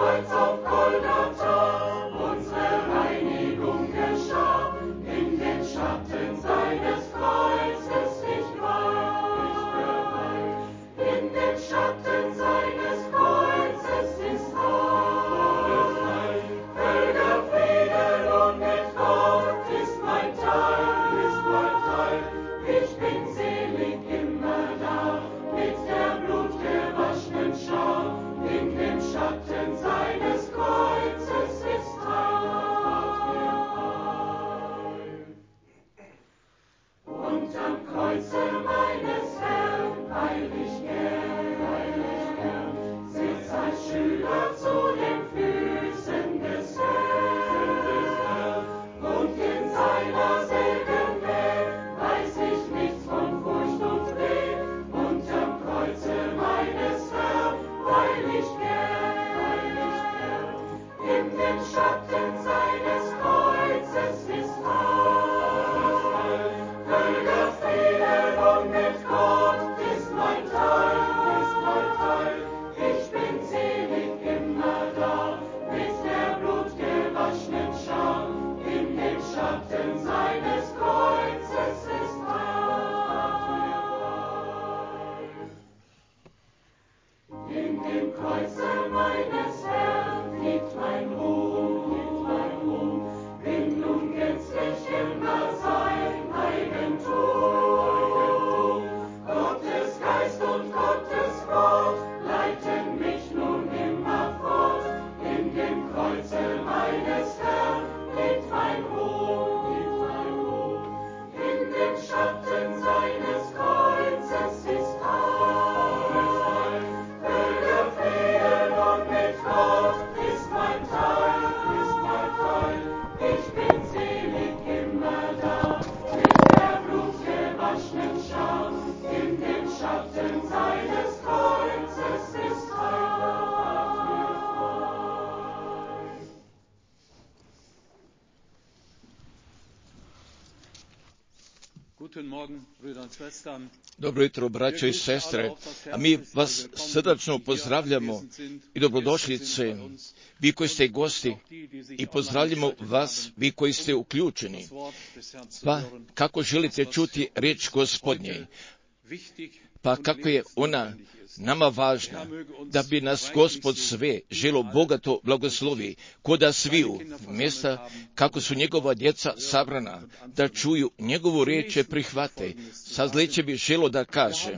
Dobro jutro, braćo i sestre, a mi vas srdačno pozdravljamo i dobrodošlice, vi koji ste gosti, i pozdravljamo vas, vi koji ste uključeni. Pa kako želite čuti riječ Gospodnje? Pa kako je ona nama važna, da bi nas Gospod sve želo bogato blagoslovi, koda sviju mjesta, kako su njegova djeca sabrana, da čuju njegovu riječ prihvate. Sad lijeće bi želo da kaže,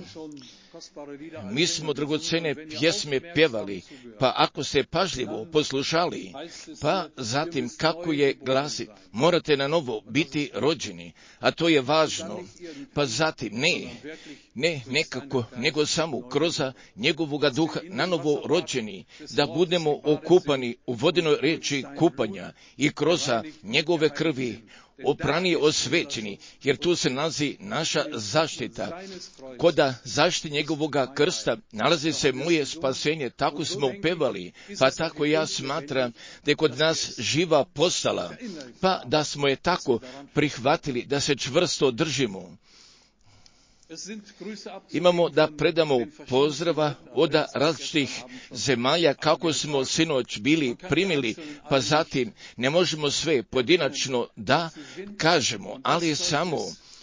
mi smo dragocene pjesme pjevali, pa ako ste pažljivo poslušali, pa zatim kako je glasi, morate na novo biti rođeni, a to je važno, pa zatim ne nekako, nego samo kroz njegovoga duha na novo rođeni, da budemo okupani u vodenoj riječi kupanja i kroz njegove krvi oprani osvećeni, jer tu se nalazi naša zaštita. Koda zaštite njegovoga krsta nalazi se moje spasenje, tako smo pevali, pa tako ja smatram da je kod nas živa postala, pa da smo je tako prihvatili, da se čvrsto držimo. Imamo da predamo pozdrava od različitih zemalja kako smo sinoć bili primili, pa zatim ne možemo sve pojedinačno da kažemo, ali samo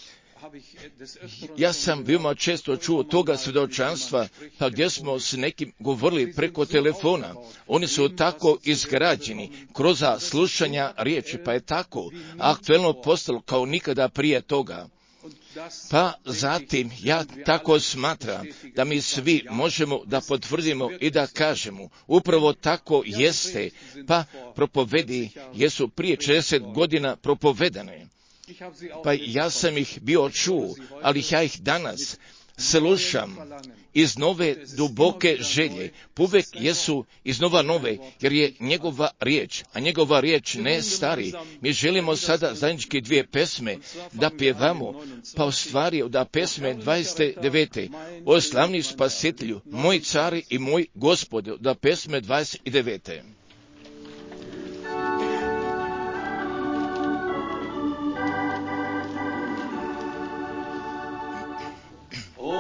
ja sam veoma često čuo toga svjedočanstva, pa gdje smo s nekim govorili preko telefona. Oni su tako izgrađeni kroz slušanja riječi, pa je tako aktuelno postalo kao nikada prije toga. Pa zatim ja tako smatram da mi svi možemo da potvrdimo i da kažemo upravo tako jeste, pa propovedi jesu prije 40 godina propovedane. Pa ja sam ih bio čuo, ali ja ih danas slušam iz nove duboke želje. Uvek jesu iznova nove, jer je njegova riječ, a njegova riječ ne stari. Mi želimo sada zajednički dvije pesme da pjevamo, pa u stvari da pesme 29. O slavni spasitelju, moj car i moj gospod, da pesme 29.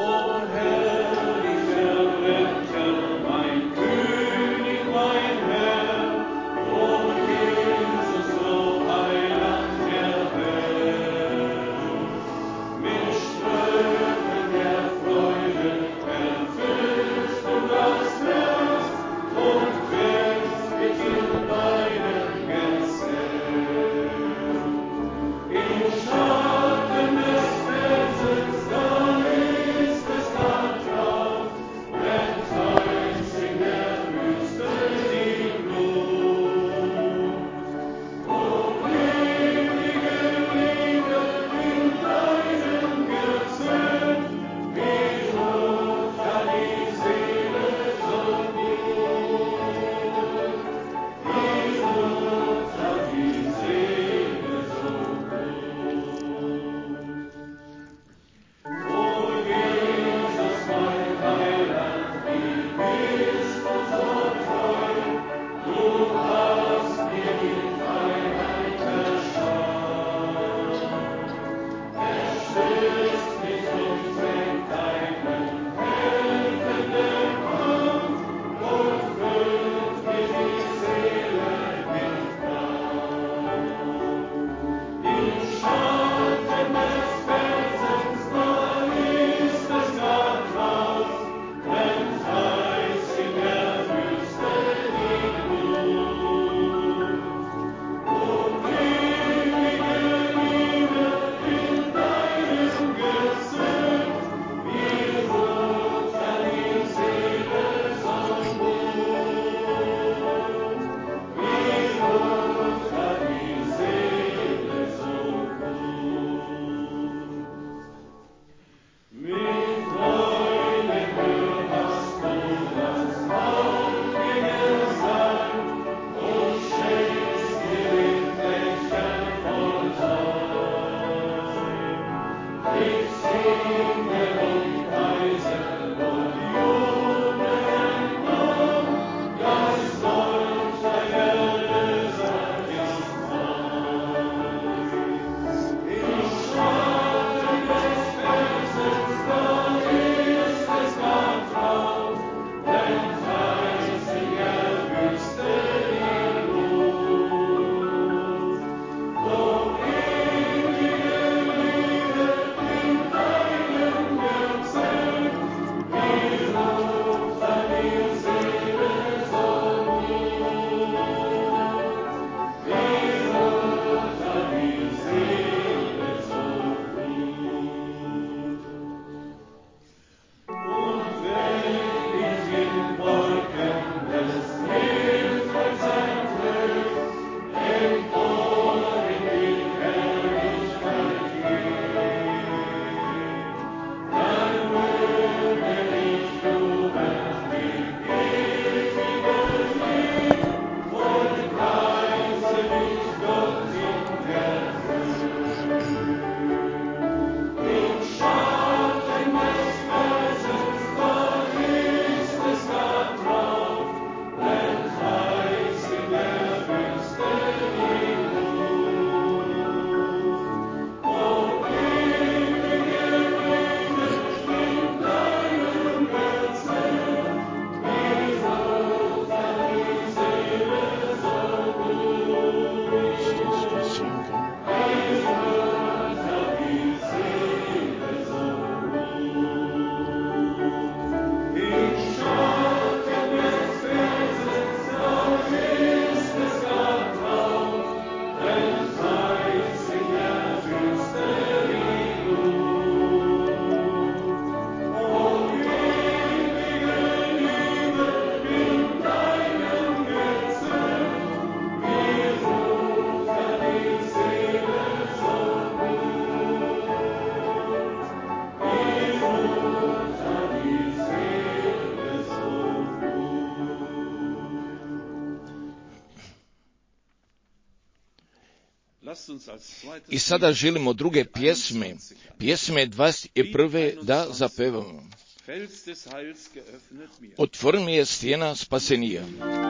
Herrlicher Retter, mein König, mein Herr. I sada želimo druge pjesme 21. da zapevamo. Otvori mi je stijena spasenija.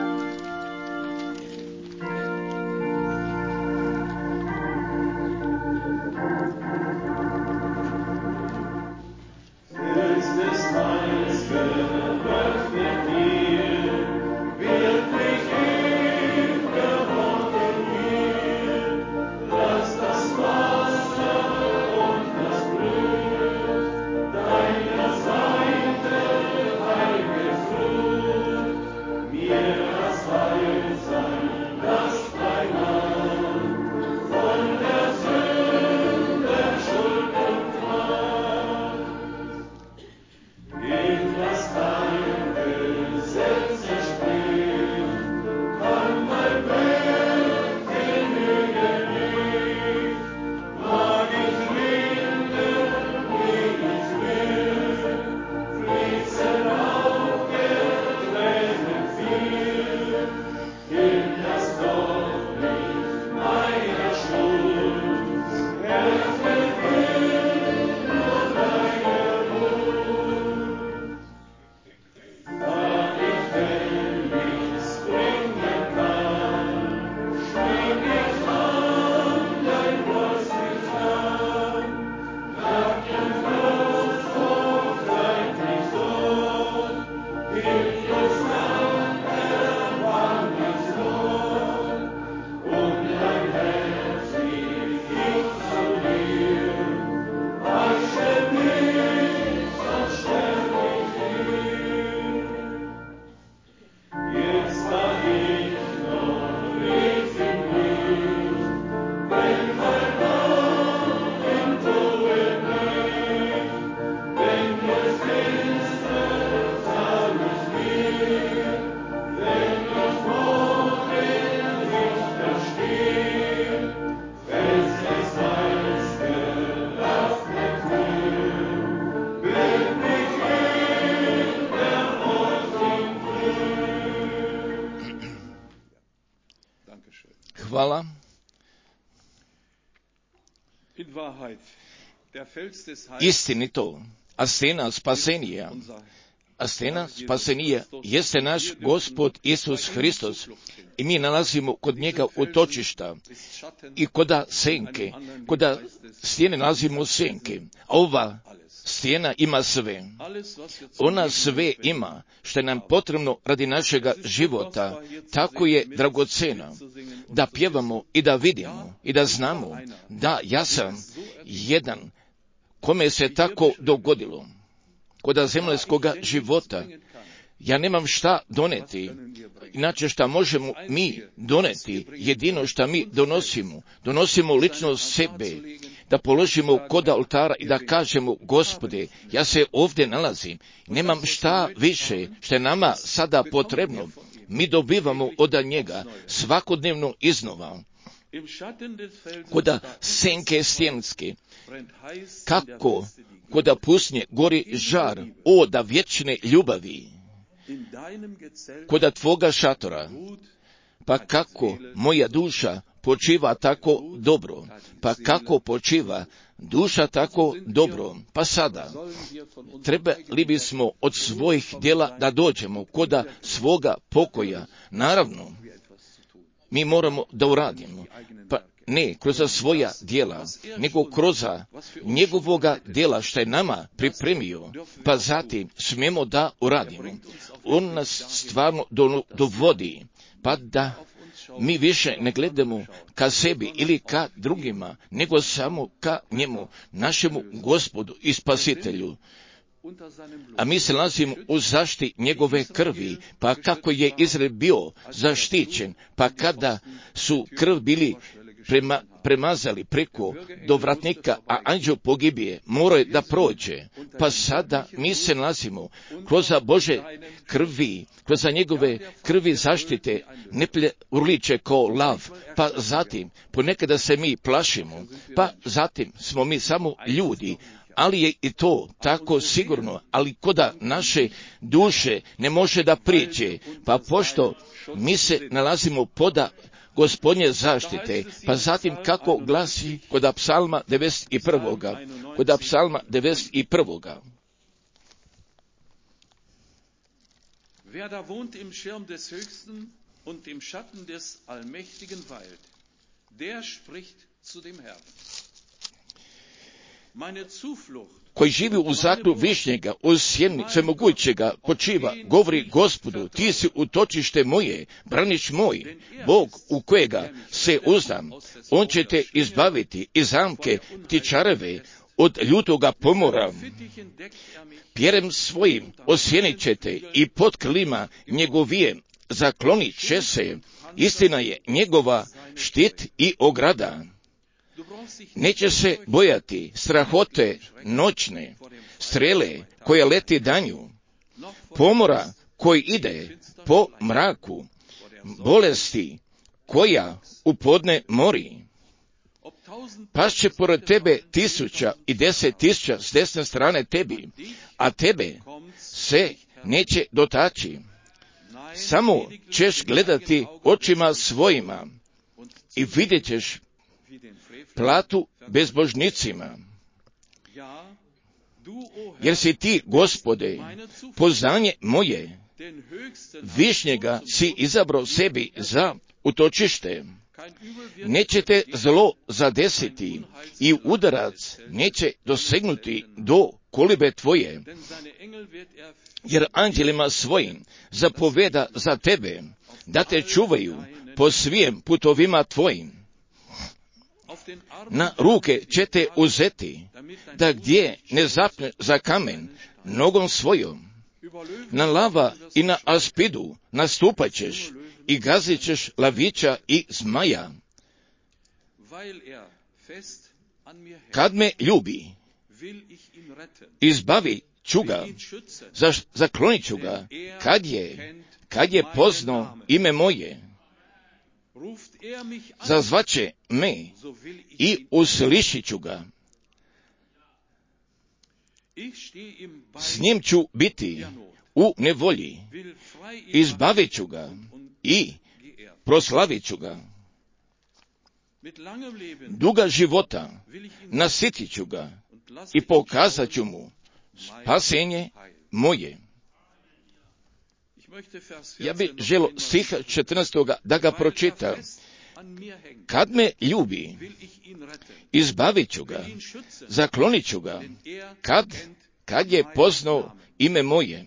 Hvala. Istinito, a stena spasenija. A stena spasenija jeste naš Gospod Isus Hristos i mi nalazimo kod njega utočišta i koda senke, koda stijene nalazimo senke. A ova stijena ima sve. Ona sve ima što je nam potrebno radi našega života. Tako je dragocena da pjevamo i da vidimo i da znamo da ja sam jedan kome se tako dogodilo. Koda zemaljskoga života ja nemam šta doneti, inače šta možemo mi doneti, jedino šta mi donosimo lično sebe, da položimo kod oltara i da kažemo, Gospode, ja se ovdje nalazim, nemam šta više što je nama sada potrebno, mi dobivamo od njega svakodnevno iznova. Koda senke stjenske, kako koda pusnje gori žar, o da vječne ljubavi, koda tvoga šatora, pa kako moja duša počiva tako dobro, pa kako počiva duša tako dobro, pa sada trebali bismo od svojih djela da dođemo koda svoga pokoja. Naravno, mi moramo da uradimo, pa ne kroz svoja djela, nego kroz njegovoga djela što je nama pripremio, pa zatim smijemo da uradimo. On nas stvarno dovodi, pa da mi više ne gledamo ka sebi ili ka drugima, nego samo ka njemu, našemu Gospodu i Spasitelju. A mi se nalazimo u zaštiti njegove krvi, pa kako je Izrael bio zaštićen, pa kada su krv bili premazali preko do vratnika, a anđeo pogibije morao da prođe, pa sada mi se nalazimo kroz Bože krvi, kroz njegove krvi zaštite, ne urliče kao lav, pa zatim ponekada se mi plašimo, pa zatim smo mi samo ljudi, ali je i to tako sigurno, ali koda naše duše ne može da priđe, pa pošto mi se nalazimo poda Gospodnje zaštite. Pa zatim kako glasi kod psalma 91. Kod psalma 91. Wer da wohnt im Schirm des Höchsten und im Schatten des Allmächtigen weilt, der spricht zu dem Herrn. Meine Zuflucht. Koji živi u zaklu višnjega, u sjeni svemogućega počiva, govori Gospodu, ti si utočište moje, branič moj, Bog u kojega se uzdam. On će te izbaviti iz zamke ptičareve, od ljutoga pomora. Pjerem svojim osjenit će te i pod krilima njegovije zaklonit će se. Istina je njegova štit i ograda. Neće se bojati strahote noćne, strele koja leti danju, pomora koji ide po mraku, bolesti koja u podne mori. Pašće pored tebe 10.000 s desne strane tebi, a tebe se neće dotaći. Samo ćeš gledati očima svojima i vidjet ćeš platu bezbožnicima. Jer si ti, Gospode, poznanje moje, višnjega si izabrao sebi za utočište. Neće te zlo zadesiti i udarac neće dosegnuti do kolibe tvoje, jer anđelima svojim zapoveda za tebe, da te čuvaju po svim putovima tvojim. Na ruke će te uzeti, da gdje ne zapne za kamen nogom svojom. Na lava i na aspidu nastupat ćeš i gazit ćeš lavića i zmaja. Kad me ljubi, izbavi ću ga, zaklonit ću ga, kad je poznao ime moje. Zazvaće me i uslišit ću ga. S njim ću biti u nevolji, izbavit ću ga i proslavit ću ga. Duga života nasitit ću ga i pokazat ću mu spasenje moje. Ja bih želio stiha 14. da ga pročita. Kad me ljubi, izbavit ću ga, zaklonit ću ga, kad je poznao ime moje.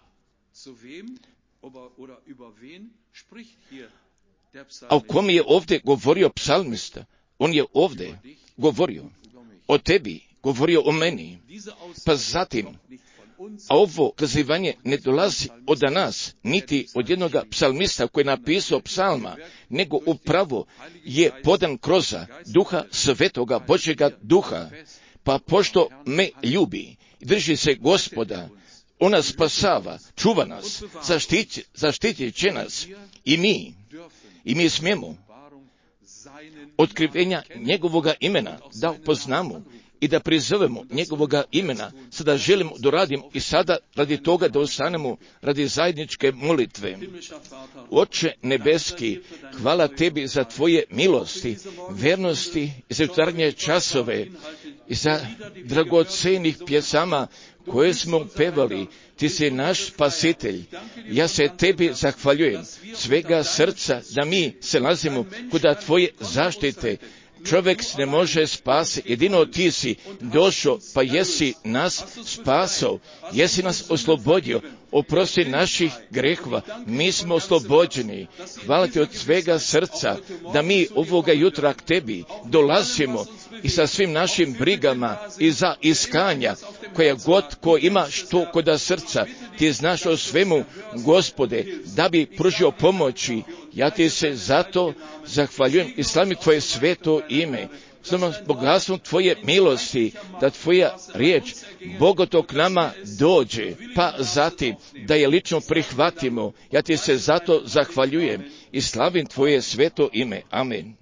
A o kom je ovdje govorio psalmista? On je ovdje govorio o tebi, govorio o meni. Pa zatim, a ovo kazivanje ne dolazi od nas, niti od jednog psalmista koji je napisao psalma, nego upravo je podan kroz duha svetoga, Božjega duha. Pa pošto me ljubi, drži se Gospoda, on nas spasava, čuva nas, zaštitit će nas i mi smijemo otkrivenja njegovoga imena da upoznamo i da prizovemo njegovoga imena. Sada želimo da radimo i sada radi toga da ostanemo radi zajedničke molitve. Oče nebeski, hvala tebi za tvoje milosti, vernosti i za jutarnje časove i za dragocenih pjesama koje smo pevali. Ti si naš spasitelj. Ja se tebi zahvaljujem svega srca da mi se nalazimo kod tvoje zaštite. Čovjek se ne može spasiti, jedino ti si došao, pa jesi nas spasao, jesi nas oslobodio, oprosti naših grehova, mi smo oslobođeni. Hvala ti od svega srca da mi ovoga jutra k tebi dolazimo i sa svim našim brigama i za iskanja, koja god ko ima što kod srca, ti znaš o svemu, Gospode, da bi pružio pomoći. Ja ti se zato zahvaljujem i slavim tvoje sveto ime. Samo bogatstvom tvoje milosti, da tvoja riječ bogato k nama dođe, pa zatim da je lično prihvatimo. Ja ti se zato zahvaljujem i slavim tvoje sveto ime. Amen.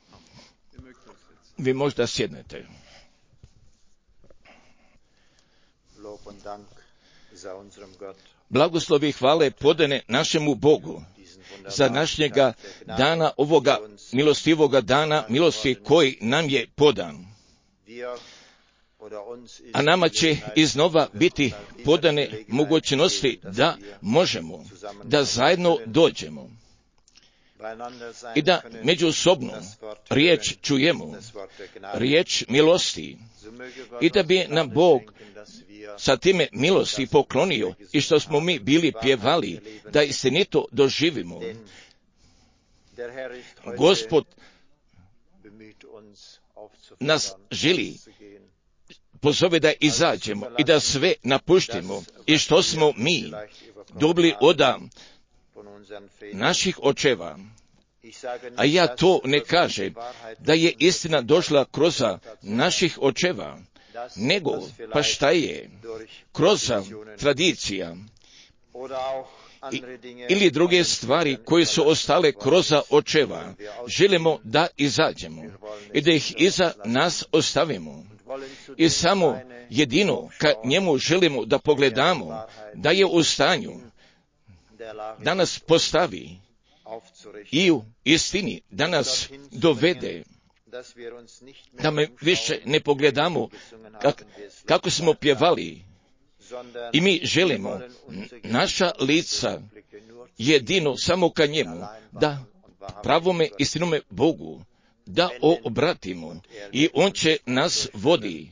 Vi možda sjednete. Blagoslovi i hvale podane našemu Bogu za današnjega dana, ovoga milostivoga dana, milosti koji nam je podan. A nama će iznova biti podane mogućnosti da možemo, da zajedno dođemo i da međusobno riječ čujemo, riječ milosti, i da bi nam Bog sa time milosti poklonio i što smo mi bili pjevali, da istinito doživimo. Gospod nas želi pozove da izađemo i da sve napuštimo i što smo mi dobili od naših očeva. A ja to ne kažem da je istina došla kroz naših očeva, nego pa šta je kroz tradicija ili druge stvari koje su ostale kroz očeva. Želimo da izađemo i da ih iza nas ostavimo. I samo jedino ka njemu želimo da pogledamo, da je u stanju da nas postavi i u istini da nas dovede, da me više ne pogledamo kako smo pjevali, i mi želimo naša lica jedino samo ka njemu, da pravome istinome Bogu da obratimo i on će nas vodi.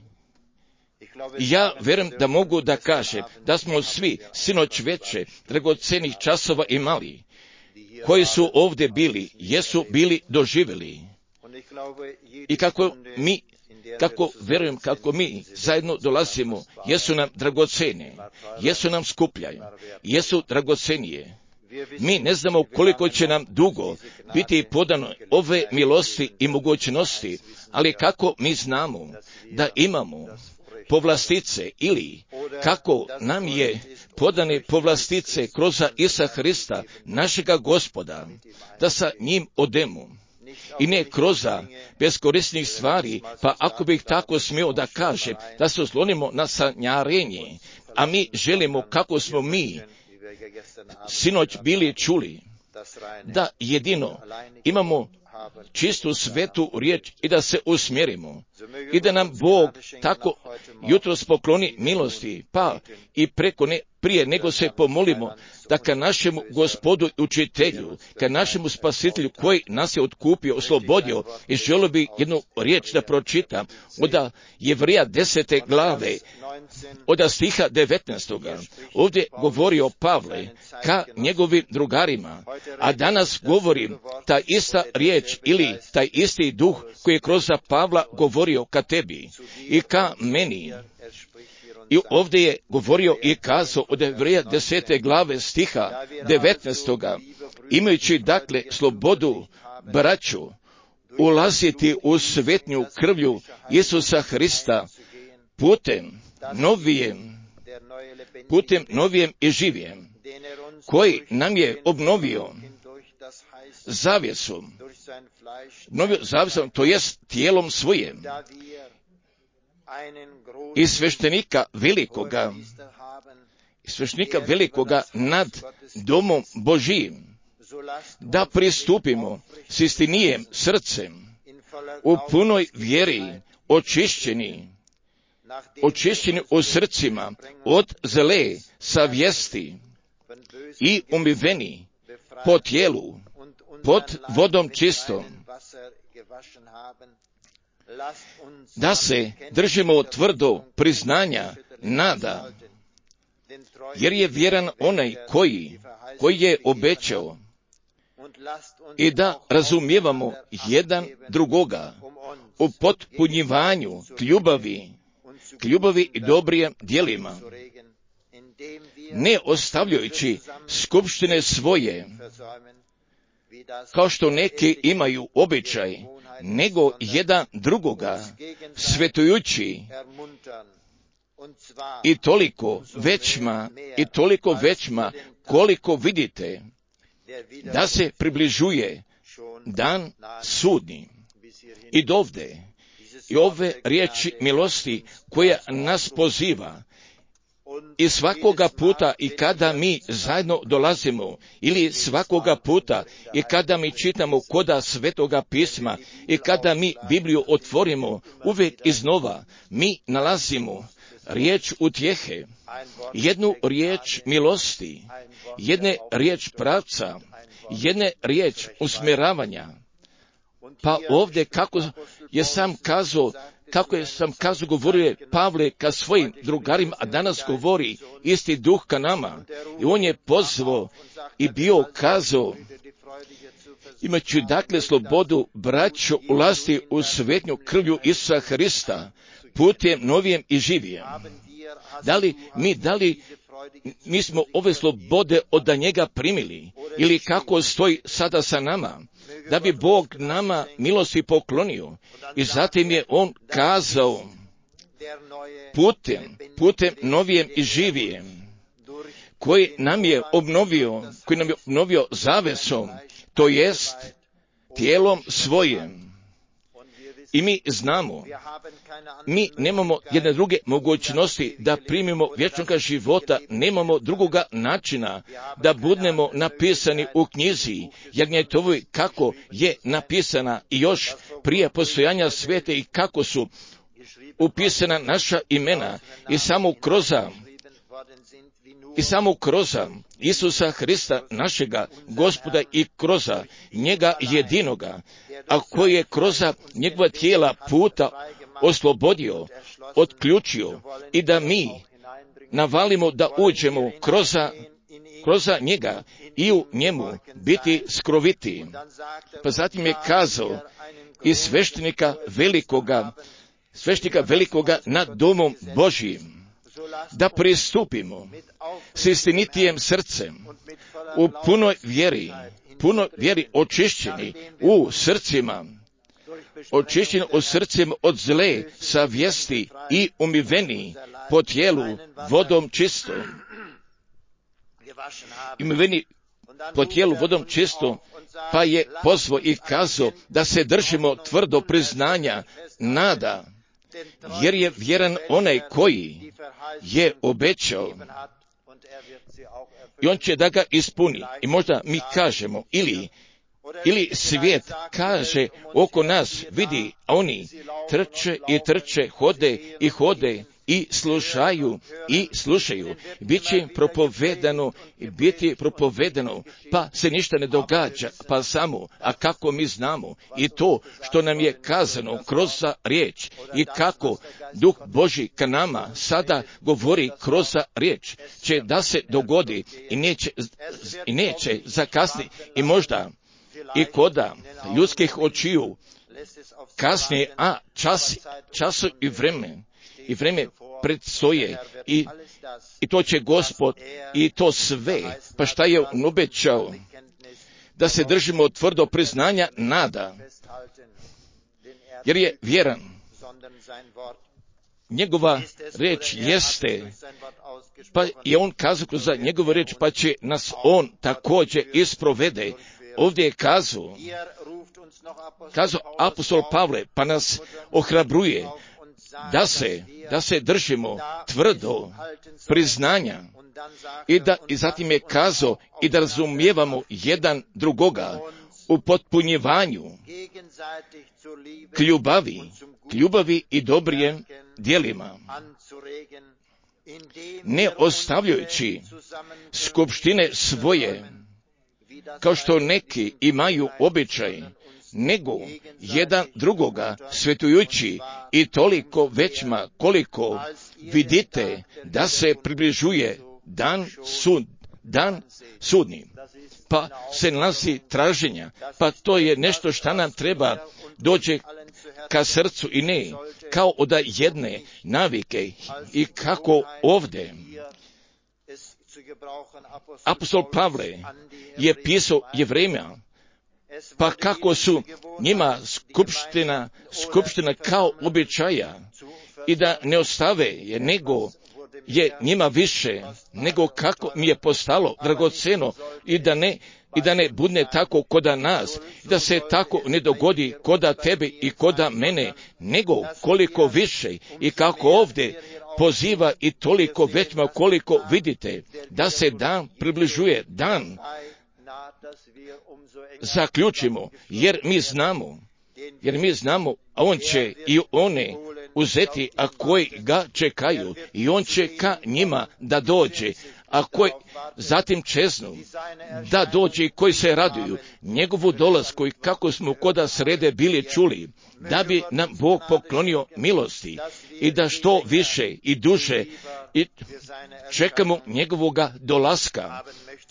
Ja vjerujem da mogu da kažem da smo svi sinoć veče dragocenih časova imali, koji su ovdje bili, jesu bili doživjeli. I kako vjerujem, kako mi zajedno dolazimo, jesu nam dragocene, jesu nam skupljaju, jesu dragocenije. Mi ne znamo koliko će nam dugo biti podano ove milosti i mogućnosti, ali kako mi znamo da imamo povlastice, ili kako nam je podane povlastice kroz Isa Hrista, našega Gospoda, da sa njim odemo. I ne kroz beskorisnih stvari, pa ako bih tako smio da kažem, da se oslonimo na sanjarenje, a mi želimo, kako smo mi sinoć bili čuli, da jedino imamo čistu svetu riječ i da se usmjerimo i da nam Bog tako jutros pokloni milosti, pa i prije nego se pomolimo, da ka našemu Gospodu i učitelju, ka našemu Spasitelju koji nas je otkupio, oslobodio, i želio bi jednu riječ da pročitam od Jevrija 10. glave, od stiha 19. Ovdje govorio Pavle ka njegovim drugarima, a danas govorim ta ista riječ ili taj isti duh koji je kroz Pavla govorio ka tebi i ka meni. I ovdje je govorio i kazao od Jevrija 10. glave stiha 19. Imajući dakle slobodu, braću, ulaziti u svetnju krvlju Isusa Hrista putem novijem i živijem, koji nam je obnovio zavjesom, to jest tijelom svojim, i sveštenika velikoga nad domom Božijim, da pristupimo s istinijem srcem, u punoj vjeri očišćeni u srcima od zle savjesti i umiveni po tijelu, pod vodom čistom, da se držimo tvrdo priznanja nada, jer je vjeran onaj koji je obećao, i da razumijevamo jedan drugoga u potpunjivanju k ljubavi i dobrim djelima, ne ostavljajući skupštine svoje, kao što neki imaju običaj, nego jedan drugoga svetujući, i toliko većma koliko vidite da se približuje dan sudnji. I dovde i ove riječi milosti koja nas poziva I svakoga puta i kada mi zajedno dolazimo, ili svakoga puta i kada mi čitamo koda Svetoga pisma i kada mi Bibliju otvorimo, uvijek iznova mi nalazimo riječ utjehe, jednu riječ milosti, jedne riječ pravca, jedne riječ usmjeravanja. Pa ovdje kako je sam kazao govorio Pavle ka svojim drugarima, a danas govori isti duh ka nama. I on je pozvao i bio kazao, imajući dakle slobodu braćo ulasti u svetnju krvlju Isusa Hrista, putem novijem i živijem. Mi smo ove slobode od njega primili, ili kako stoji sada sa nama, da bi Bog nama milosti poklonio. I zatim je on kazao, putem novijem i živijem, koji nam je obnovio zavesom, to jest tijelom svojim. I mi znamo, mi nemamo jedne druge mogućnosti da primimo vječnoga života, nemamo drugoga načina da budemo napisani u knjizi, jer je to kako je napisana i još prije postojanja svijeta i kako su upisana naša imena i samo kroz Isusa Hrista našega Gospoda i kroz njega jedinoga, a koji je kroz njegova tijela puta oslobodio, otključio i da mi navalimo da uđemo kroz njega i u njemu biti skroviti. Pa zatim je kazao i sveštenika velikoga nad domom Božijim, da pristupimo s istinitijem srcem, u punoj vjeri očišćeni u srcima od zle savjesti i umiveni po tijelu vodom čistom, pa je pozvao i kazao da se držimo tvrdo priznanja nada, jer je vjeran onaj koji je obećao i on će da ga ispuni. I možda mi kažemo, ili svijet kaže oko nas, vidi, a oni trče, hode i slušaju. Biti propovedano, pa se ništa ne događa, pa samo, a kako mi znamo i to što nam je kazano kroz riječ i kako Duh Božji ka nama sada govori kroz riječ, će da se dogodi i neće zakasniti i možda i koda ljudskih očiju kasnije, a času i vreme predstoje i to će Gospod i to sve, pa šta je on obećao, da se držimo tvrdo priznanja nada, jer je vjeran. Njegova reč jeste, pa je on kazao za njegovu reč, pa će nas on također isprovede. Ovdje je kazao apostol Pavle, pa nas ohrabruje da se držimo tvrdo priznanja i zatim je kazao i da razumijevamo jedan drugoga u potpunjivanju k ljubavi i dobrim djelima, ne ostavljajući skupštine svoje, kao što neki imaju običaj, nego jedan drugoga svetujući i toliko većma koliko vidite da se približuje dan sudni. Pa se nalazi traženja, pa to je nešto što nam treba dođe ka srcu i ne kao od jedne navike i kako ovdje. Apostol Pavle je pisao Jevrejima, pa kako su njima skupština kao običaja i da ne ostave je, nego je njima više, nego kako mi je postalo dragoceno i da ne budne tako koda nas, da se tako ne dogodi koda tebe i koda mene, nego koliko više i kako ovdje poziva i toliko većma koliko vidite da se dan približuje, dan zaključimo, jer mi znamo, a on će i one uzeti, a koji ga čekaju, i on će ka njima da dođe, a koji zatim čeznu da dođe i koji se raduju njegovu dolasku, i kako smo koda srede bili čuli, da bi nam Bog poklonio milosti i da što više i duže i čekamo njegovoga dolaska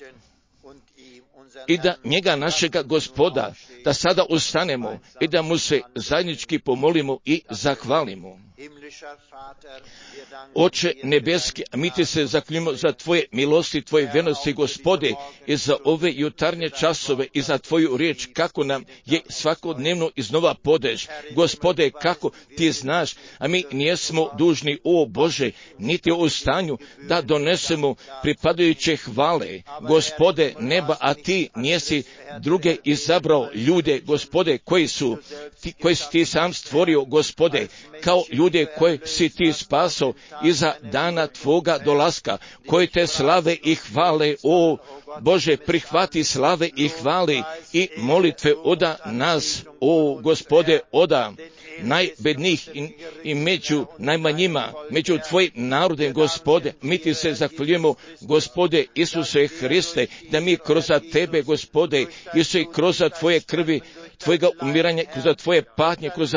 i da njega našega Gospoda, da sada ustanemo i da mu se zajednički pomolimo i zahvalimo. Oče nebeski, mi ti se zahvaljujemo za tvoje milosti, tvoje vernosti, Gospode, i za ove jutarnje časove i za tvoju riječ, kako nam je svakodnevno iznova podeš. Gospode, kako ti znaš, a mi nijesmo dužni, o Bože, niti u stanju da donesemo pripadajuće hvale, Gospode neba, a ti nijesi druge izabrao ljude, Gospode, koji si ti sam stvorio, Gospode, kao ljude koje si ti spasao iza dana tvoga dolaska, koji te slave i hvale, o Bože, prihvati slave i hvale i molitve oda nas, o Gospode, oda najbednijih i među najmanjima, među tvojim narodem, Gospode. Mi ti se zahvaljujemo, Gospode Isuse Hriste, da mi kroz tebe, Gospode, Isuse, kroz tvoje krvi, tvojega umiranja, kroz tvoje patnje, kroz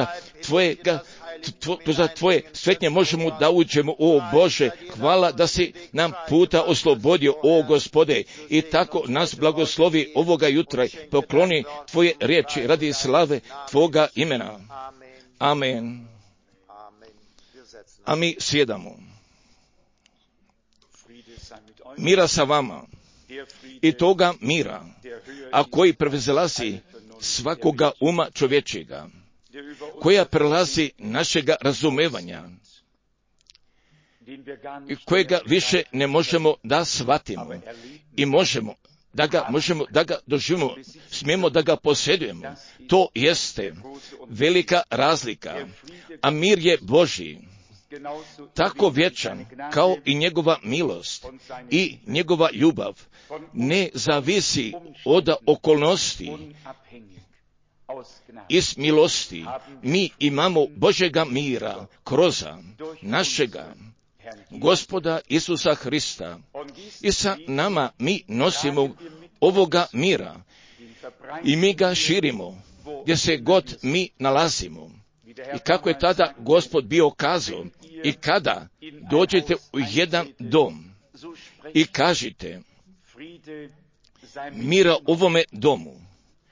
tvoje svetnje možemo da uđemo, o Bože. Hvala da si nam puta oslobodio, o Gospode, i tako nas blagoslovi ovoga jutra, pokloni tvoje riječi radi slave tvoga imena. Amen. A mi sjedamo. Mira sa vama i toga mira, a koji prevazilazi svakoga uma čovječega, koja prelazi našega razumevanja i kojega više ne možemo da shvatimo i možemo da ga doživimo, smijemo da ga posjedujemo. To jeste velika razlika, a mir je Božji, tako vječan kao i njegova milost i njegova ljubav ne zavisi od okolnosti. Iz milosti mi imamo Božjega mira kroz našega Gospoda Isusa Hrista, i sa nama mi nosimo ovoga mira i mi ga širimo gdje se god mi nalazimo. I kako je tada Gospod bio kazao, i kada dođete u jedan dom i kažite mira ovome domu,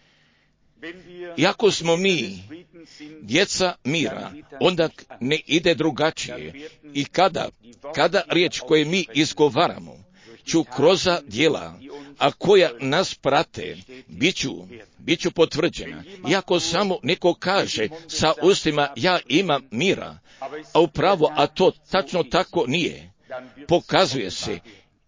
iako smo mi djeca mira, onda ne ide drugačije. I kada riječ koju mi izgovaramo, ću kroz djela, a koja nas prate, bit ću potvrđena. Iako samo neko kaže sa ustima ja imam mira, a upravo, a to tačno tako nije, pokazuje se,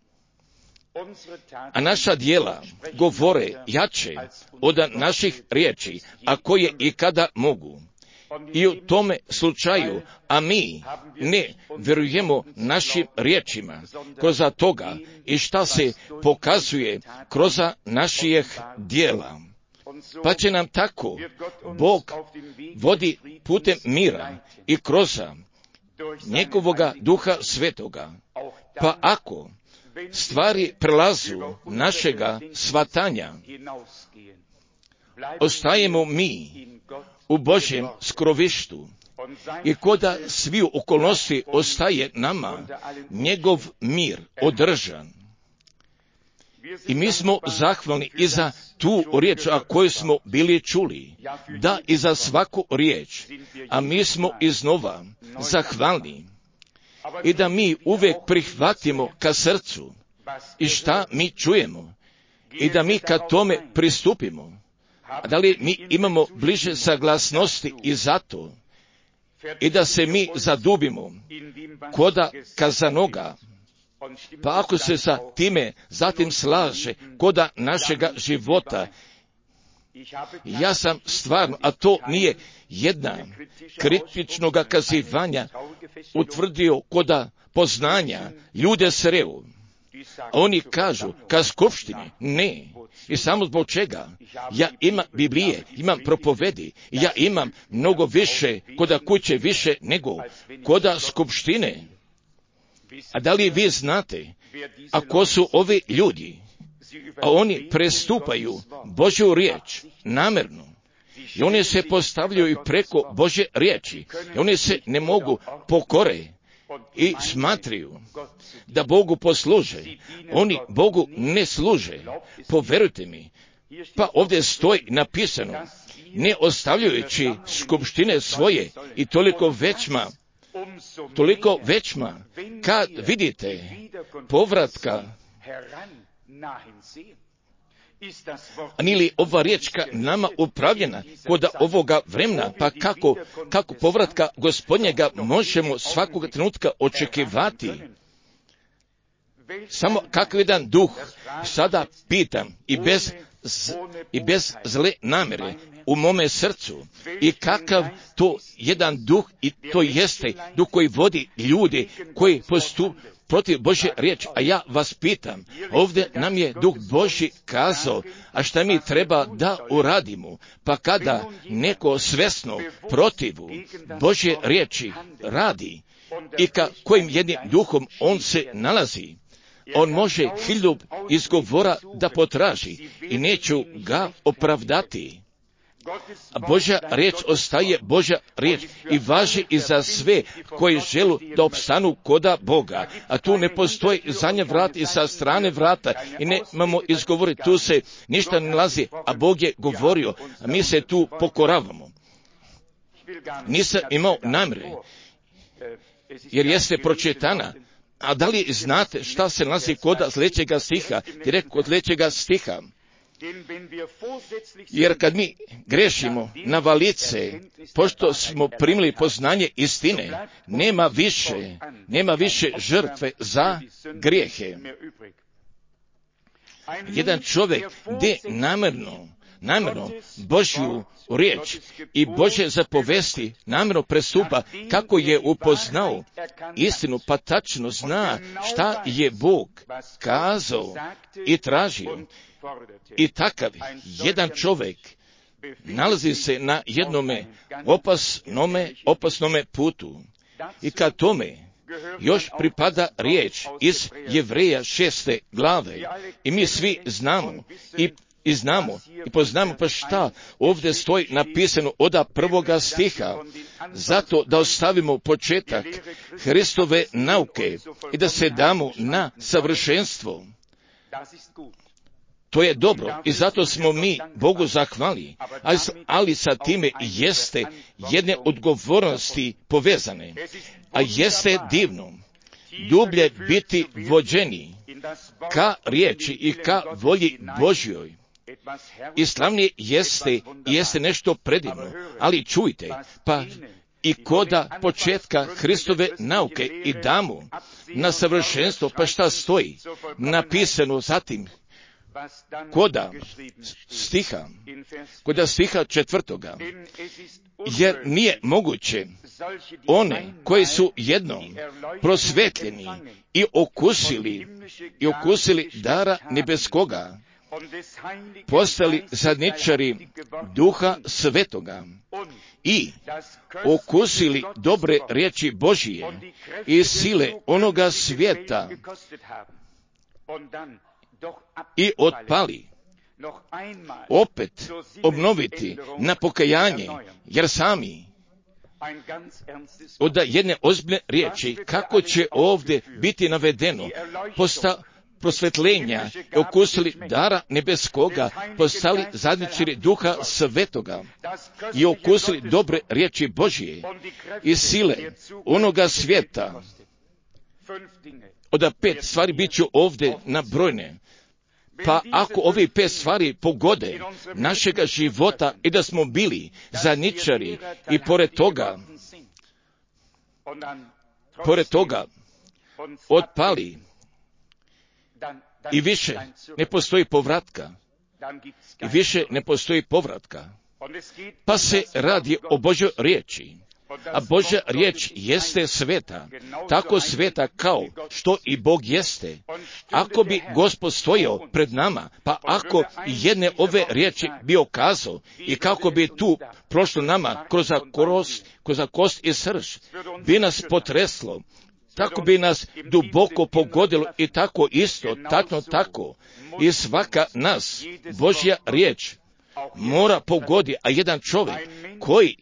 a naša djela govore jače od naših riječi, a koje i kada mogu. I u tome slučaju, a mi ne vjerujemo našim riječima kroz toga i šta se pokazuje kroz naših djela. Pa će nam tako Bog vodi putem mira i kroz njegovoga Duha Svetoga. Pa ako stvari prelazu našega shvatanja, ostajemo mi u Božjem skrovištu i koda svi okolnosti ostaje nama njegov mir održan. I mi smo zahvalni i za tu riječ, a koju smo bili čuli, da i za svaku riječ, a mi smo iznova zahvalni i da mi uvijek prihvatimo ka srcu i šta mi čujemo i da mi ka tome pristupimo. A da li mi imamo bliže saglasnosti i zato i da se mi zadubimo koda kazanoga, pa ako se sa time zatim slaže koda našega života, ja sam stvarno, a to nije jedna kritičnoga kazivanja, utvrdio koda poznanja ljude sreju. A oni kažu, ka skupštini, ne. I samo zbog čega? Ja imam Biblije, imam propovedi, ja imam mnogo više, koda kuće više nego koda skupštine. A da li vi znate, a ko su ovi ljudi? A oni prestupaju Božju riječ namjerno. I oni se postavljaju preko Božje riječi. I oni se ne mogu pokore i smatraju da Bogu posluže. Oni Bogu ne služe. Povjerujte mi. Pa ovdje stoji napisano, ne ostavljajući skupštine svoje i toliko većma, kad vidite povratka, nije li ova riječka nama upravljena kod ovoga vremena, pa kako povratka Gospodnjega možemo svakoga trenutka očekivati? Samo kakav jedan duh, sada pitam, i bez zle namjere u mome srcu, i kakav to jedan duh, i to jeste duh koji vodi ljudi koji postup protiv Božje riječi. A ja vas pitam, ovdje nam je duh Božji kazao, a šta mi treba da uradimo? Pa kada neko svesno protivu Božje riječi radi, i ka kojim jednim duhom on se nalazi, on može 1000 izgovora da potraži i neću ga opravdati. A Božja riječ ostaje Božja riječ i važi i za sve koji želu da opstanu koda Boga. A tu ne postoji zadnje vrat i sa strane vrata i nemamo izgovoriti, tu se ništa ne nalazi, a Bog je govorio, a mi se tu pokoravamo. Nisam imao namjere, jer jeste pročitana. A da li znate šta se nalazi kod sljedećega stiha, direkt kod sljedećega stiha? Jer kad mi grešimo na valice, pošto smo primili poznanje istine, nema više žrtve za grijehe. Jedan čovjek gdje namjerno Božju riječ i Božje zapovesti namjerno prestupa, kako je upoznao istinu, pa tačno zna šta je Bog kazao i tražio. I takav jedan čovjek nalazi se na jednome opasnome putu. I kad tome još pripada riječ iz Jevreja 6. glave. I mi svi znamo i poznamo pa šta ovdje stoji napisano od 1. stiha, zato da ostavimo početak Hristove nauke i da se damo na savršenstvo. To je dobro i zato smo mi Bogu zahvali, ali sa time jeste jedne odgovornosti povezane, a jeste divno dublje biti vođeni ka riječi i ka volji Božjoj. I slavnije jeste nešto predivno, ali čujte, pa i koda početka Hristove nauke i damu na savršenstvo, pa šta stoji napisano zatim koda stiha 4. Jer nije moguće one koji su jednom prosvetljeni i okusili dara nebeskoga, postali zadničari Duha Svetoga i okusili dobre riječi Božije i sile onoga svijeta i otpali, opet obnoviti na pokajanje, jer sami od jedne ozbiljne riječi, kako će ovdje biti navedeno, prosvetljenja i okusili dara nebeskoga, postali zadničari Duha Svetoga i okusili dobre riječi Božije i sile onoga svijeta. Od 5 stvari bit ću ovdje nabrojne. Pa ako ovi 5 stvari pogode našega života i da smo bili zadničari i pored toga otpali i više ne postoji povratka. Pa se radi o Božoj riječi. A Božja riječ jeste sveta, tako sveta kao što i Bog jeste. Ako bi Gospod stojao pred nama, pa ako jedne ove riječi bi okazao i kako bi tu prošlo nama kroz kost i srž, bi nas potreslo, tako bi nas duboko pogodilo i tako isto, tačno tako. I svaka nas Božja riječ mora pogodi, a jedan čovjek koji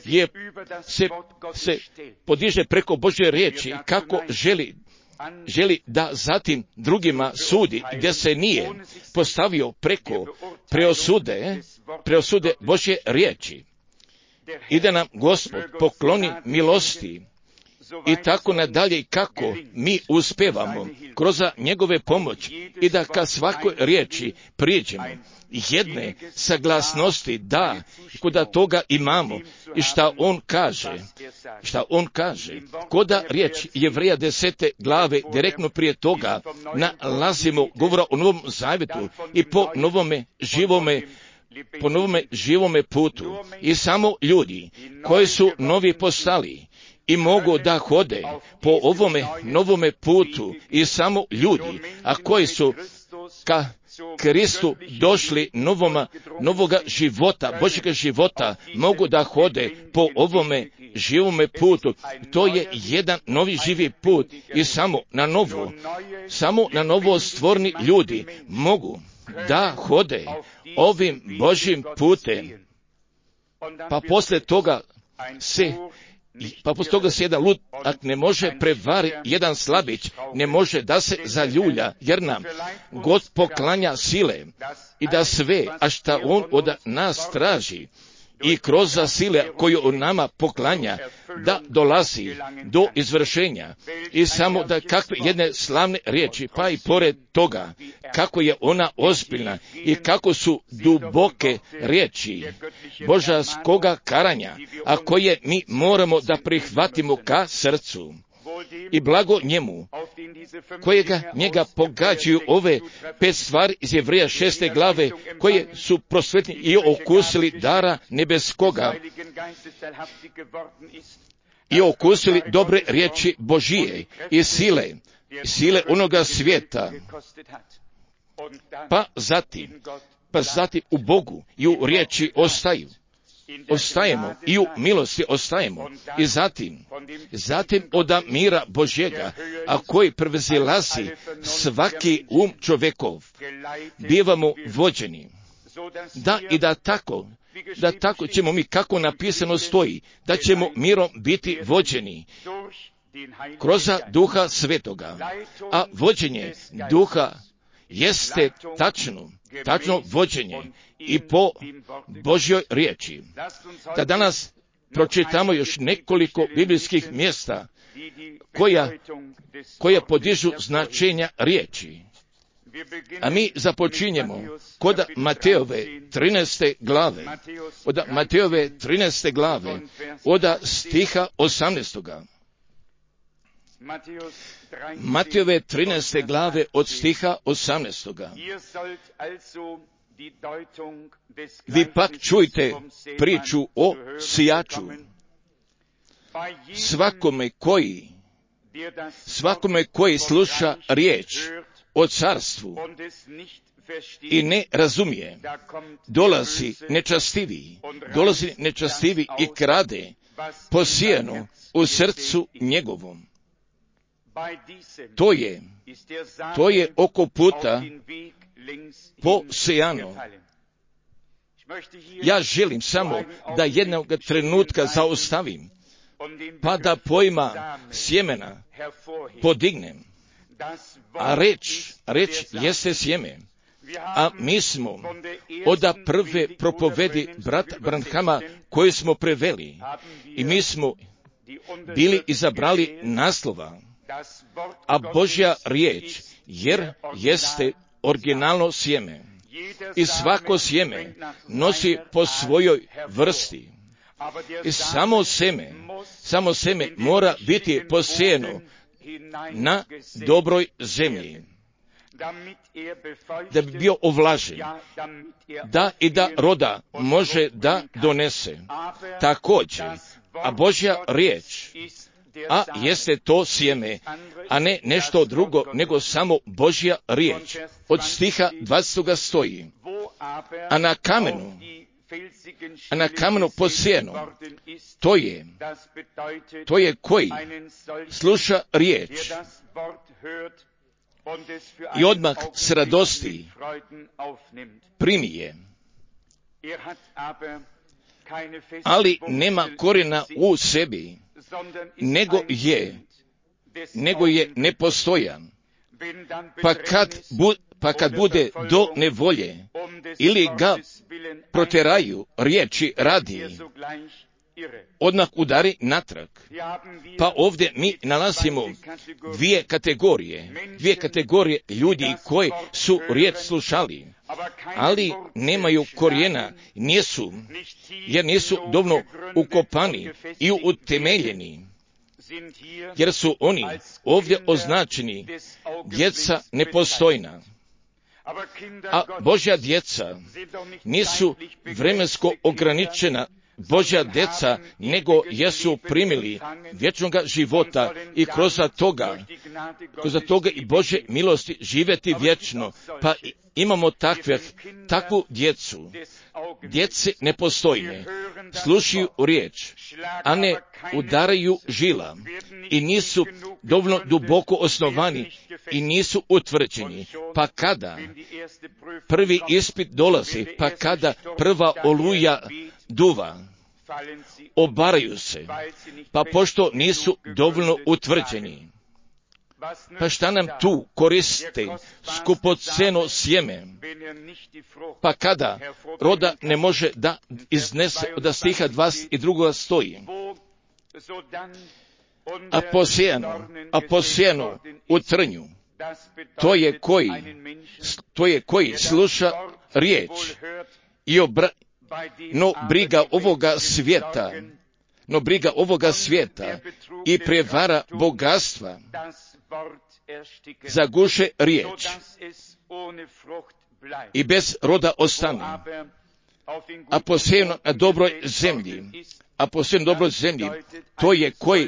se podiže preko Božje riječi, kako želi da zatim drugima sudi, gdje se nije postavio preko preosude Božje riječi. I da nam Gospod pokloni milosti i tako nadalje, kako mi uspevamo kroz njegove pomoći i da ka svakoj riječi priđemo jedne saglasnosti, da kuda toga imamo i šta on kaže, koda riječ Jevreja 10. glave direktno prije toga nalazimo govora o Novom Zavjetu i po novome živome putu. I samo ljudi koji su novi postali i mogu da hode po ovome novome putu, i samo ljudi, a koji su ka Kristu došli novoga života, Božjega života, mogu da hode po ovome živome putu. To je jedan novi živi put i samo na novo stvorni ljudi mogu da hode ovim Božjim putem. Pa poslije toga se jedan ludak ne može prevariti, jedan slabić ne može da se zaljulja, jer nam God poklanja sile i da sve, a šta on od nas traži, i kroz sile koju on nama poklanja, da dolazi do izvršenja. I samo da kakve jedne slavne riječi, pa i pored toga, kako je ona ozbiljna i kako su duboke riječi božanskoga karanja, a koje mi moramo da prihvatimo ka srcu. I blago njemu, njega pogađaju ove 5 stvari iz Jevreja 6. glave, koje su prosvetni i okusili dara nebeskoga i okusili dobre riječi Božije i sile onoga svijeta. Pa zatim u Bogu i u riječi ostajemo i u milosti ostajemo, i zatim od mira Božjega, a koji prevazilazi svaki čovjekov, bivamo vođeni. Da tako ćemo mi, kako napisano stoji, da ćemo mirom biti vođeni kroz Duha Svetoga. A vođenje Duha jeste tačno vođenje i po Božjoj riječi. Da danas pročitamo još nekoliko biblijskih mjesta koja podižu značenja riječi. A mi započinjemo kod Matejove 13. glave, od stiha 18. Matejove 13. glave od stiha 18. Vi pak čujte priču o sijaču. Svakome koji sluša riječ o carstvu i ne razumije, dolazi nečastivi i krade posijano u srcu njegovom. To je oko puta posejano. Ja želim samo da jednog trenutka zaustavim, pa da pojma sjemena podignem. A reč jeste sjeme. A mi smo od prve propovedi brata Branhama koje smo preveli, i mi smo bili izabrali naslova, a Božja riječ, jer jeste originalno sjeme. I svako sjeme nosi po svojoj vrsti. I samo seme mora biti posijeno na dobroj zemlji, da bi bio ovlažen, da i da roda može da donese. Također, a Božja riječ, a jeste to sjeme, a ne nešto drugo, nego samo Božja riječ. Od stiha 20. stoji, a na kamenu posijeno, to je koji sluša riječ i odmah s radosti primi je, ali nema korijena u sebi, nego je nepostojan. Pa kad bude do nevolje ili ga proteraju riječi radi, odmah udari natrag. Pa ovdje mi nalazimo dvije kategorije ljudi koji su riječ slušali, ali nemaju korijena, jer nisu dovoljno ukopani i utemeljeni, jer su oni ovdje označeni djeca nepostojna. A Božja djeca nisu vremensko ograničena Božja djeca, nego jesu primili vječnoga života i kroz toga i Božje milosti živjeti vječno. Pa imamo takvu djecu, djece nepostojne, slušaju riječ, a ne udaraju žila i nisu dovoljno duboko osnovani i nisu utvrđeni. Pa kada prvi ispit dolazi, pa kada prva oluja duva, obaraju se, pa pošto nisu dovoljno utvrđeni. Pa šta nam tu koriste skupocjeno sjeme? Pa kada roda ne može da iznese, od stiha 22. stoji, a posijano u trnju, to je koji sluša riječ no briga ovoga svijeta i prevara bogatstva zaguše riječ i bez roda ostane. A posijano na dobroj zemlji, to je koji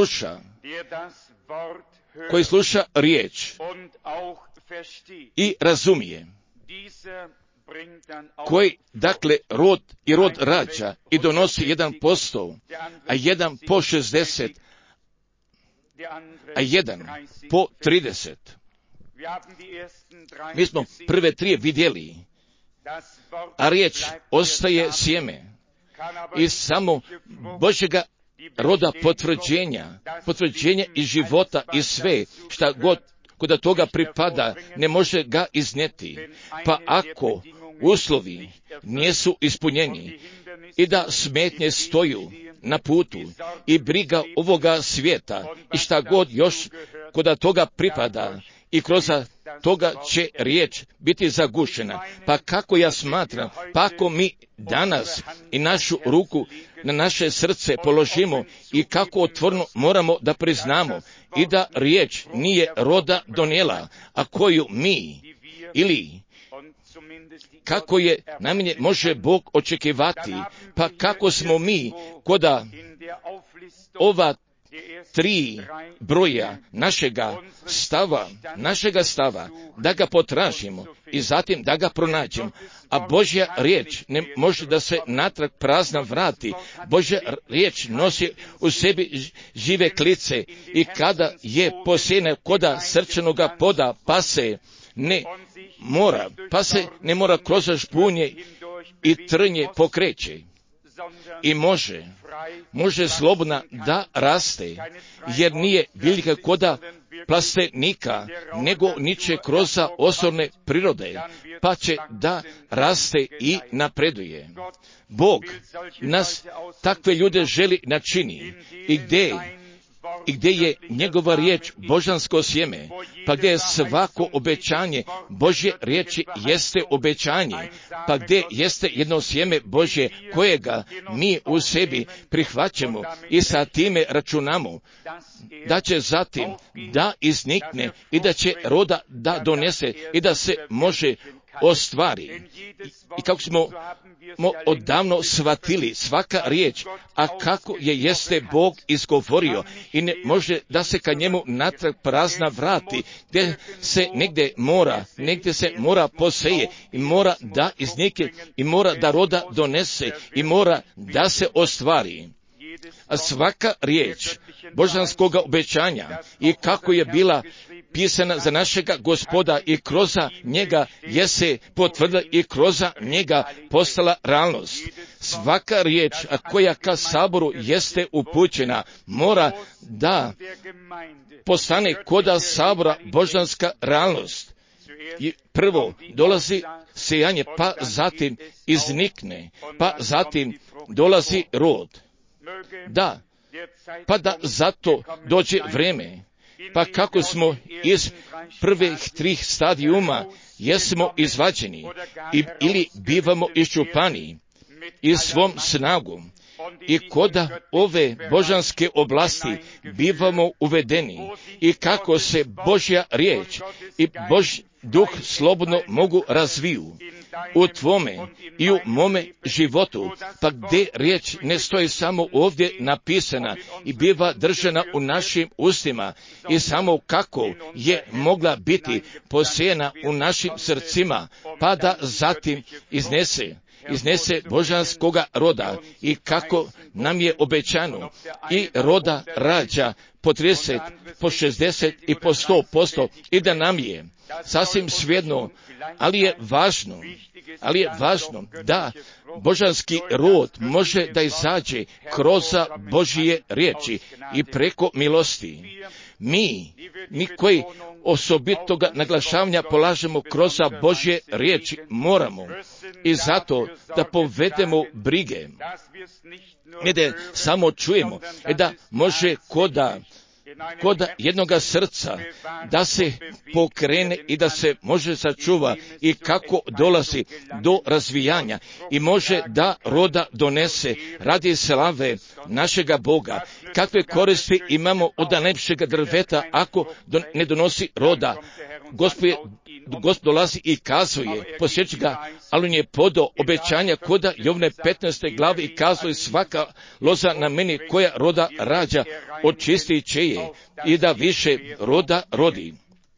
sluša riječ i razumije, koji dakle rod rađa i donosi 1%, a 1 po 60, a 1 po 30. Mi smo prve 3 vidjeli, a riječ ostaje sjeme i samo Božjega roda potvrđenja i života i sve šta god kod toga pripada ne može ga iznijeti. Pa ako uslovi nisu ispunjeni i da smetnje stoju na putu i briga ovoga svijeta i šta god još kod toga pripada i kroz toga će riječ biti zagušena. Pa kako ja smatram, pa ako mi danas i našu ruku na naše srce položimo i kako otvoreno moramo da priznamo i da riječ nije roda donijela, a koju mi ili kako je najmanje može Bog očekivati, pa kako smo mi koda ova 3 broja našega stava, da ga potražimo i zatim da ga pronađemo. A Božja riječ ne može da se natrag prazna vrati. Božja riječ nosi u sebi žive klice i kada je posijena koda srčanoga poda, pa se ne mora kroz žbunje i trnje pokreće i može slobodno da raste, jer nije velika koda plastenika, nego niče kroz osorne prirode, pa će da raste i napreduje. Bog nas takve ljude želi načini i gdje je njegova riječ božansko sjeme, pa gdje je svako obećanje Božje riječi jeste obećanje, pa gdje jeste jedno sjeme Božje kojega mi u sebi prihvaćamo i sa time računamo, da će zatim da iznikne i da će roda da donese i da se može ostvari. I kako smo odavno shvatili, svaka riječ, a kako je jeste Bog izgovorio i ne može da se ka njemu natrag prazna vrati, gdje se negdje se mora poseje i mora da iznike i mora da roda donese i mora da se ostvari. A svaka riječ božanskoga obećanja i kako je bila pisana za našega Gospoda i kroz njega je se potvrdila i kroz njega postala realnost. Svaka riječ koja ka saboru jeste upućena mora da postane koda sabora božanska realnost. I prvo dolazi sejanje, pa zatim iznikne, pa zatim dolazi rod. Da, pa da zato dođe vreme, pa kako smo iz prvih 3 stadijuma jesmo izvađeni ili bivamo iščupani i svom snagom i koda ove božanske oblasti bivamo uvedeni i kako se Božja riječ i Božji duh slobodno mogu razviju u tvome i u mome životu, pa gdje riječ ne stoji samo ovdje napisana i biva držana u našim ustima i samo kako je mogla biti posejena u našim srcima, pa da zatim iznese božanskoga roda i kako nam je obećano i roda rađa po 30, po 60 i po 100% i da nam je sasvim svejedno, ali je važno da božanski rod može da izađe kroz Božje riječi i preko milosti. Mi koji osobitoga naglašavanja polažemo kroz Božje riječi moramo i zato da povedemo brige, ne da samo čujemo, da može koda jednoga srca da se pokrene i da se može sačuva i kako dolazi do razvijanja i može da roda donese radi slave našega Boga. Kakve koristi imamo od najlepšega drveta ako ne donosi roda? Gospod dolazi i kazuje, posjeći ga, ali on je podao obećanja koda Jovne 15. glave i kazuje svaka loza na meni koja roda rađa, očistit će je i da više roda rodi.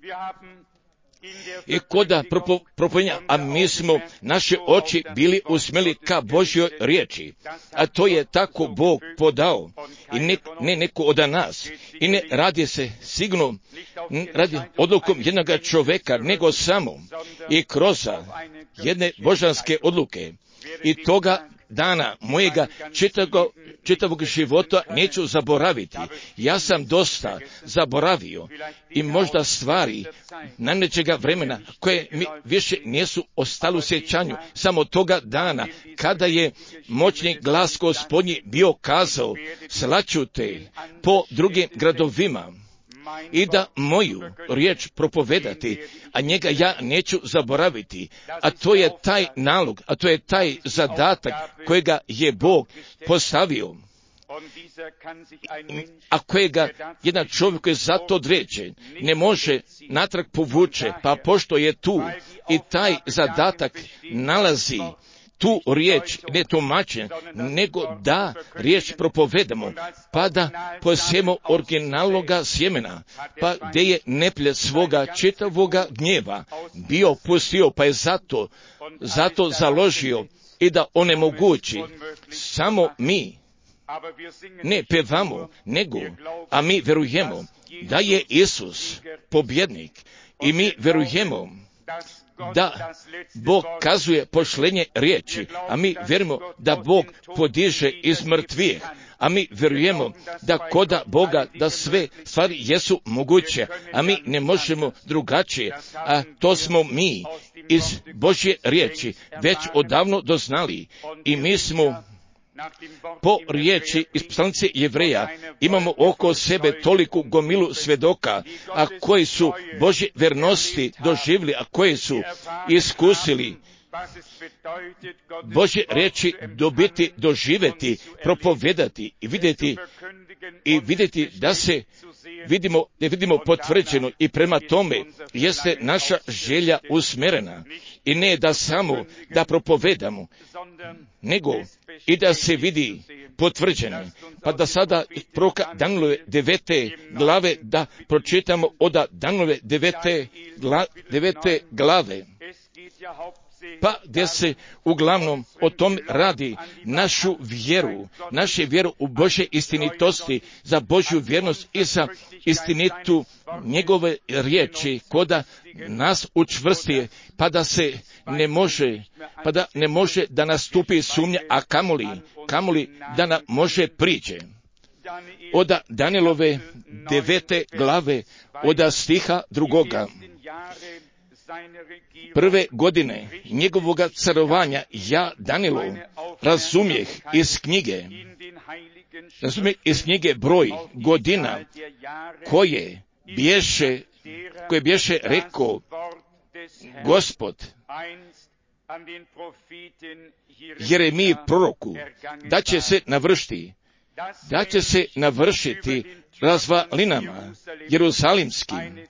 I koda propovinja, a mi smo naše oči bili usmjeli ka Božjoj riječi, a to je tako Bog podao i ne neko od nas i ne radi se sigurno radi odlukom jednoga čovjeka, nego samo i kroz jedne božanske odluke i toga dana mojega čitavog života neću zaboraviti. Ja sam dosta zaboravio i možda stvari najvećega vremena koje mi više nisu ostali u sjećanju samo toga dana kada je moćni glas Gospodnji bio kazao slaću te po drugim gradovima i da moju riječ propovedati, a njega ja neću zaboraviti, a to je taj nalog, a to je taj zadatak kojega je Bog postavio, a kojega jedan čovjek koji je za to određen ne može natrag povuče, pa pošto je tu i taj zadatak nalazi tu riječ ne tumačen, nego da riječ propovedamo, pa da posijemo originalnoga sjemena, pa gdje je neplje svoga čitavoga gnjeva bio pustio, pa je zato založio i da onemogući. Samo mi ne pevamo, nego, a mi verujemo da je Isus pobjednik i mi verujemo da Bog kazuje pošlenje riječi, a mi vjerujemo da Bog podiže iz mrtvih, a mi vjerujemo da koda Boga da sve stvari jesu moguće, a mi ne možemo drugačije, a to smo mi iz Božje riječi već odavno doznali i mi smo po riječi iz poslanice Jevreja imamo oko sebe toliku gomilu svjedoka, a koji su Božje vernosti doživjeli, a koji su iskusili Božje riječi dobiti, doživjeti, propovedati i vidjeti da se vidimo potvrđeno i prema tome jeste naša želja usmjerena. I ne da samo da propovedamo, nego i da se vidi potvrđene. Pa da sada proroka Danilove 9. glave da pročitamo od Danilove 9. glave. Pa gdje se uglavnom o tom radi našu vjeru u Božje istinitosti, za Božju vjernost i za istinitu njegove riječi, koda nas učvrsti, pa da ne može da nastupi sumnja, a kamoli da nam može priđe. Od Danilove 9. glave, od stiha 2. Prve godine njegovoga carovanja ja, Danilo, razumijeh iz knjige broj godina koje bješe rekao Gospod Jeremiji proroku, da će se navršiti razvalinama jerusalimskim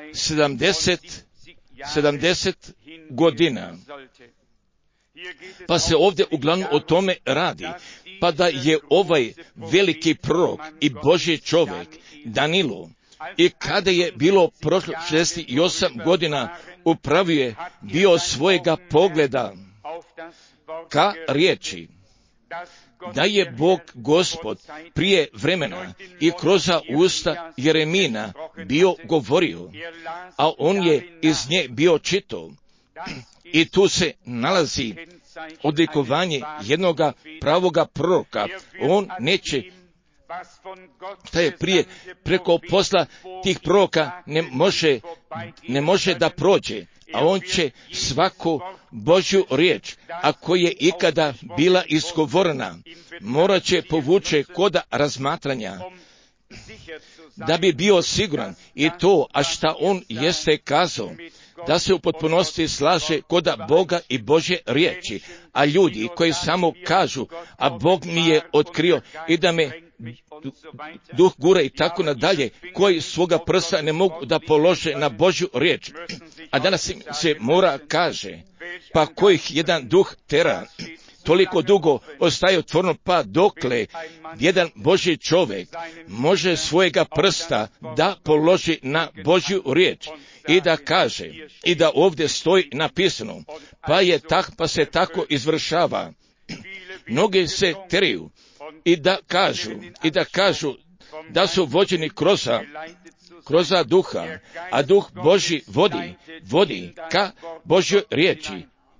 70 godina. Pa se ovdje uglavnom o tome radi, pa da je ovaj veliki prorok i Božji čovjek Danilo, i kada je bilo prošlo 68 godina, upravio je bio svojega pogleda ka riječi, da je Bog Gospod prije vremena i kroz usta Jeremina bio govorio, a on je iz nje bio čitao. I tu se nalazi odlikovanje jednoga pravoga proroka. On neće, taj je preko posla tih proroka ne može da prođe, a on će svaku Božju riječ, ako je ikada bila izgovorena, morat će povući kod razmatranja, da bi bio siguran i to, a šta on jeste kazao, da se u potpunosti slaže kod Boga i Božje riječi. A ljudi koji samo kažu, a Bog mi je otkrio i da me duh gura i tako nadalje, koji svoga prsa ne mogu da polože na Božju riječ. A danas se mora kaže, pa kojih jedan duh tera, toliko dugo ostaje otvoreno, pa dokle jedan Božji čovjek može svojega prsta da položi na Božju riječ i da kaže, i da ovdje stoji napisano, pa se tako izvršava. Mnogi se teriju i da kažu da su vođeni kroz duha, a duh Božji vodi ka Božjoj riječi.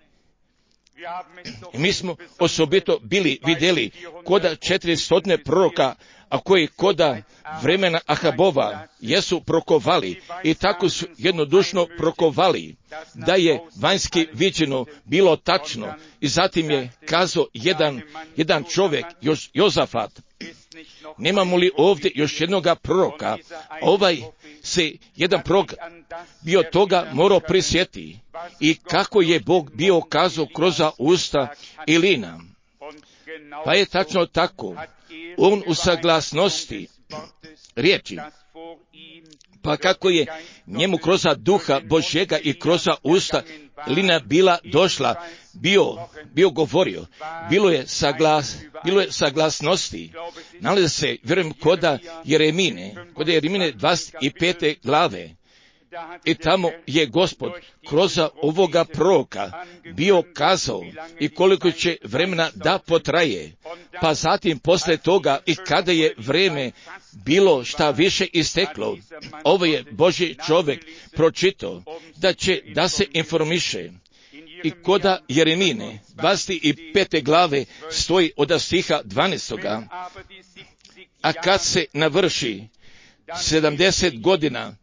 Mi smo osobito vidjeli koda 400 proroka, a koji koda vremena Ahabova jesu prokovali i tako su jednodušno prokovali da je vanjski viđeno bilo tačno. I zatim je kazao jedan čovjek, Jozafat, nemamo li ovdje još jednoga proroka? Ovaj se jedan prorok bio toga morao prisjetiti i kako je Bog bio kazao kroz usta Ilina. Pa je tačno tako, on u saglasnosti riječi, pa kako je njemu kroz duha Božjega i kroz usta Ilina bila došla, bio govorio, bilo je saglasnosti. Nalazi se, vjerujem, koda Jeremine 25. glave. I tamo je Gospod kroz ovoga proroka bio kazao i koliko će vremena da potraje. Pa zatim posle toga i kada je vrijeme bilo šta više isteklo, ovo je Božji čovjek pročitao da se informiše. I koda Jeremine 25. glave stoji od stiha 12. A kad se navrši 70 godina,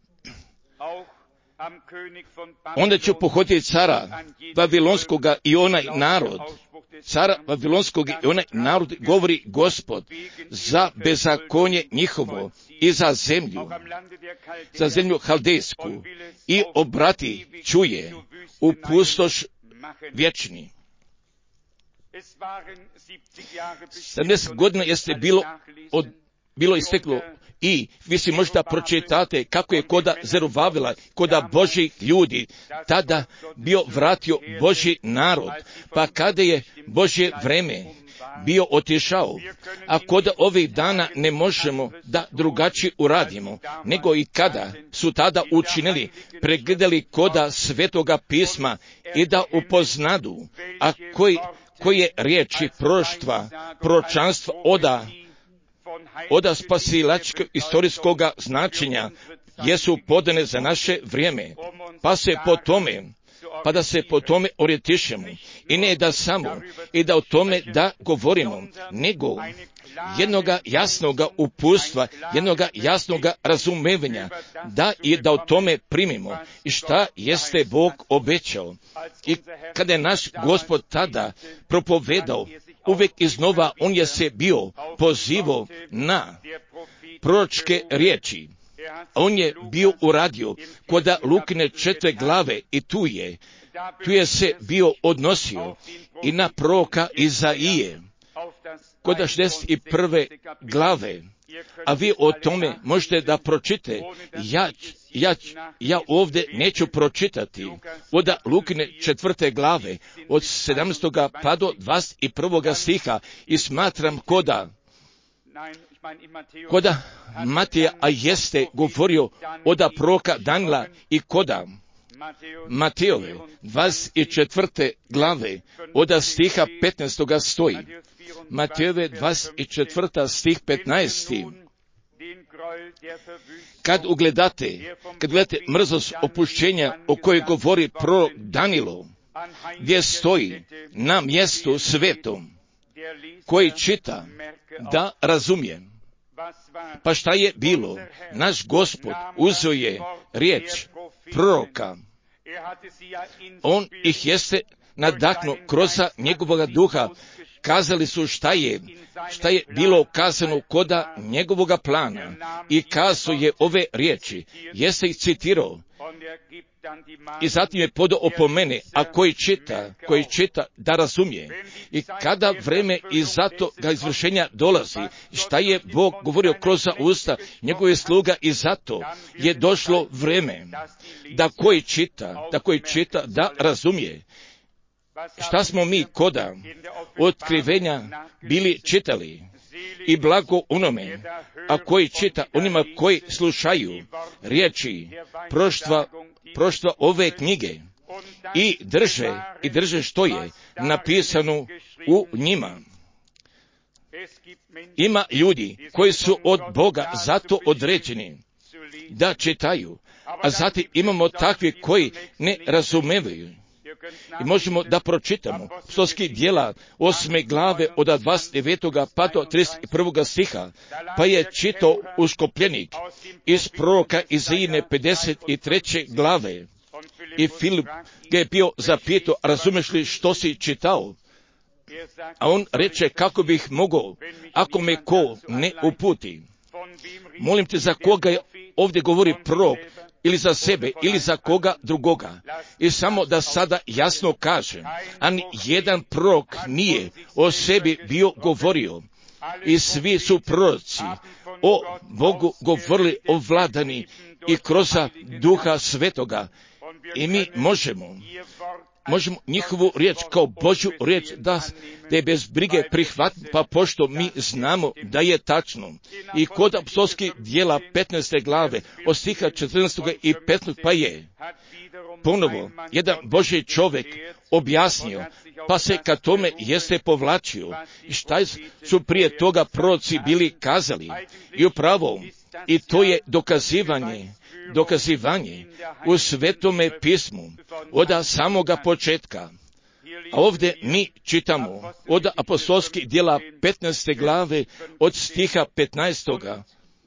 onda ću pohoditi cara Vavilonskoga i onaj narod, govori Gospod, za bezakonje njihovo i za zemlju haldejsku, i obrati čuje u pustoš vječni. 70 godina jeste bilo isteklo I vi si možda pročitate kako je koda Zerubabela, koda Božih ljudi, tada bio vratio Božji narod, pa kada je Božje vreme bio otišao, a kod ovih dana ne možemo da drugačije uradimo, nego i kada su tada učinili, pregledali koda Svetoga pisma i da upoznadu, a koje riječi proročanstva oda spasilačkog istorijskoga značenja jesu podane za naše vrijeme, pa da se po tome orijentišemo i ne da samo i da o tome da govorimo, nego jednoga jasnoga uputstva, jednoga jasnoga razumevanja, da o tome primimo i šta jeste Bog obećao. I kada je naš Gospod tada propovedao, uvijek iznova on je se bio pozivao na proročke riječi. On je bio uradio koda Lukine 4. glave i tu je se bio odnosio i na proroka Izaije, koda 61. glave, a vi o tome možete da pročite. Ja ovdje neću pročitati od Lukine 4. glave, od 17. pa do 21. stiha i smatram koda Matija, a jeste govorio od proroka Danila i koda Matejove 24. glave od stiha 15. stoji. Matejove 24. stih 15. Kad gledate mrzost opušćenja o kojoj govori prorok Danilo, gdje stoji na mjestu svetom, koji čita da razumije. Pa šta je bilo? Naš Gospod uzeo je riječ proroka. On ih jeste nadahnuo kroz njegovoga duha. Kazali su šta je bilo kazano koda njegovoga plana i kazao je ove riječi, jeste ih citirao i zatim je podao opomene, a koji čita da razumije. I kada vreme i zato ga izvršenja dolazi, šta je Bog govorio kroz usta njegove sluga i zato je došlo vreme da koji čita da razumije. Šta smo mi koda otkrivenja bili čitali? I blago onome, a koji čita onima koji slušaju riječi proštva ove knjige i drže što je napisano u njima. Ima ljudi koji su od Boga zato određeni da čitaju, a zatim imamo takvi koji ne razumevaju. I možemo da pročitamo apostolskih djela 8. glave od 29. pa do 31. stiha, pa je čitao uškopljenik iz proroka Izaijine 53. glave. I Filip ga je bio zapitao, razumeš li što si čitao? A on reče, kako bih mogao, ako me ko ne uputi. Molim te, za koga je ovdje govori prorok, ili za sebe, ili za koga drugoga. I samo da sada jasno kažem, a ni jedan prorok nije o sebi bio govorio. I svi su proroci o Bogu govorili ovladani i kroz Duha Svetoga. I mi možemo njihovu riječ kao Božju riječ da je bez brige prihvatiti, pa pošto mi znamo da je tačno. I kod apostolskih djela 15. glave od stiha 14. i 15. pa je ponovo jedan Božji čovjek objasnio, pa se ka tome jeste povlačio. I šta su prije toga proroci bili kazali? I upravo, i to je dokazivanje u Svetome pismu od samoga početka. A ovdje mi čitamo od apostolskih djela 15. glave od stiha 15.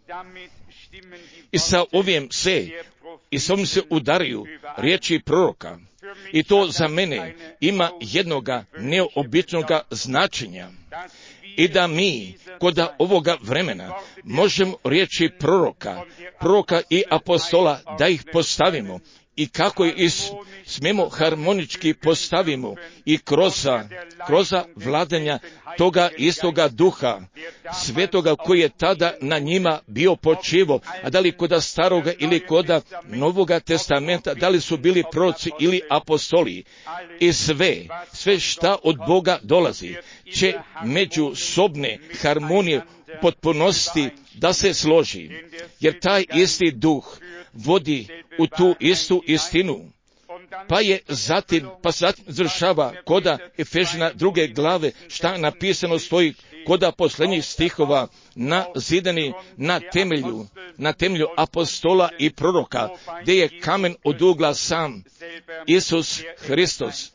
I sa ovim se udaraju riječi proroka. I to za mene ima jednoga neobičnoga značenja. I da mi kod ovoga vremena možemo riječi proroka i apostola da ih postavimo i kako je smemo harmonički postavimo i kroz vladanja toga istoga duha, svetoga koji je tada na njima bio počivo, a da li koda staroga ili koda Novoga testamenta, da li su bili proroci ili apostoli, i sve šta od Boga dolazi, će međusobne harmonije potpunosti da se složi, jer taj isti duh vodi u tu istu istinu. Pa zatim završava koda Efežana 2. glave, šta napisano stoji koda posljednjih stihova, na zidani na temelju apostola i proroka, gdje je kamen od ugla sam Isus Hristos.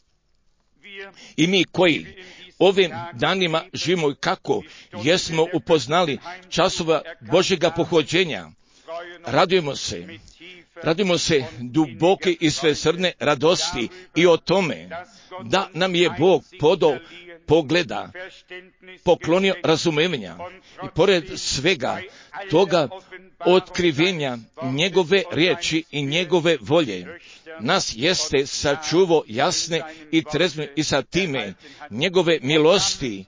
I mi koji ovim danima živimo i kako jesmo upoznali časova Božjega pohođenja, radujemo se duboke i svesrdne radosti i o tome da nam je Bog podao pogleda, poklonio razumevanja i pored svega toga otkrivenja njegove riječi i njegove volje, nas jeste sačuvao jasne i trezne i sa time njegove milosti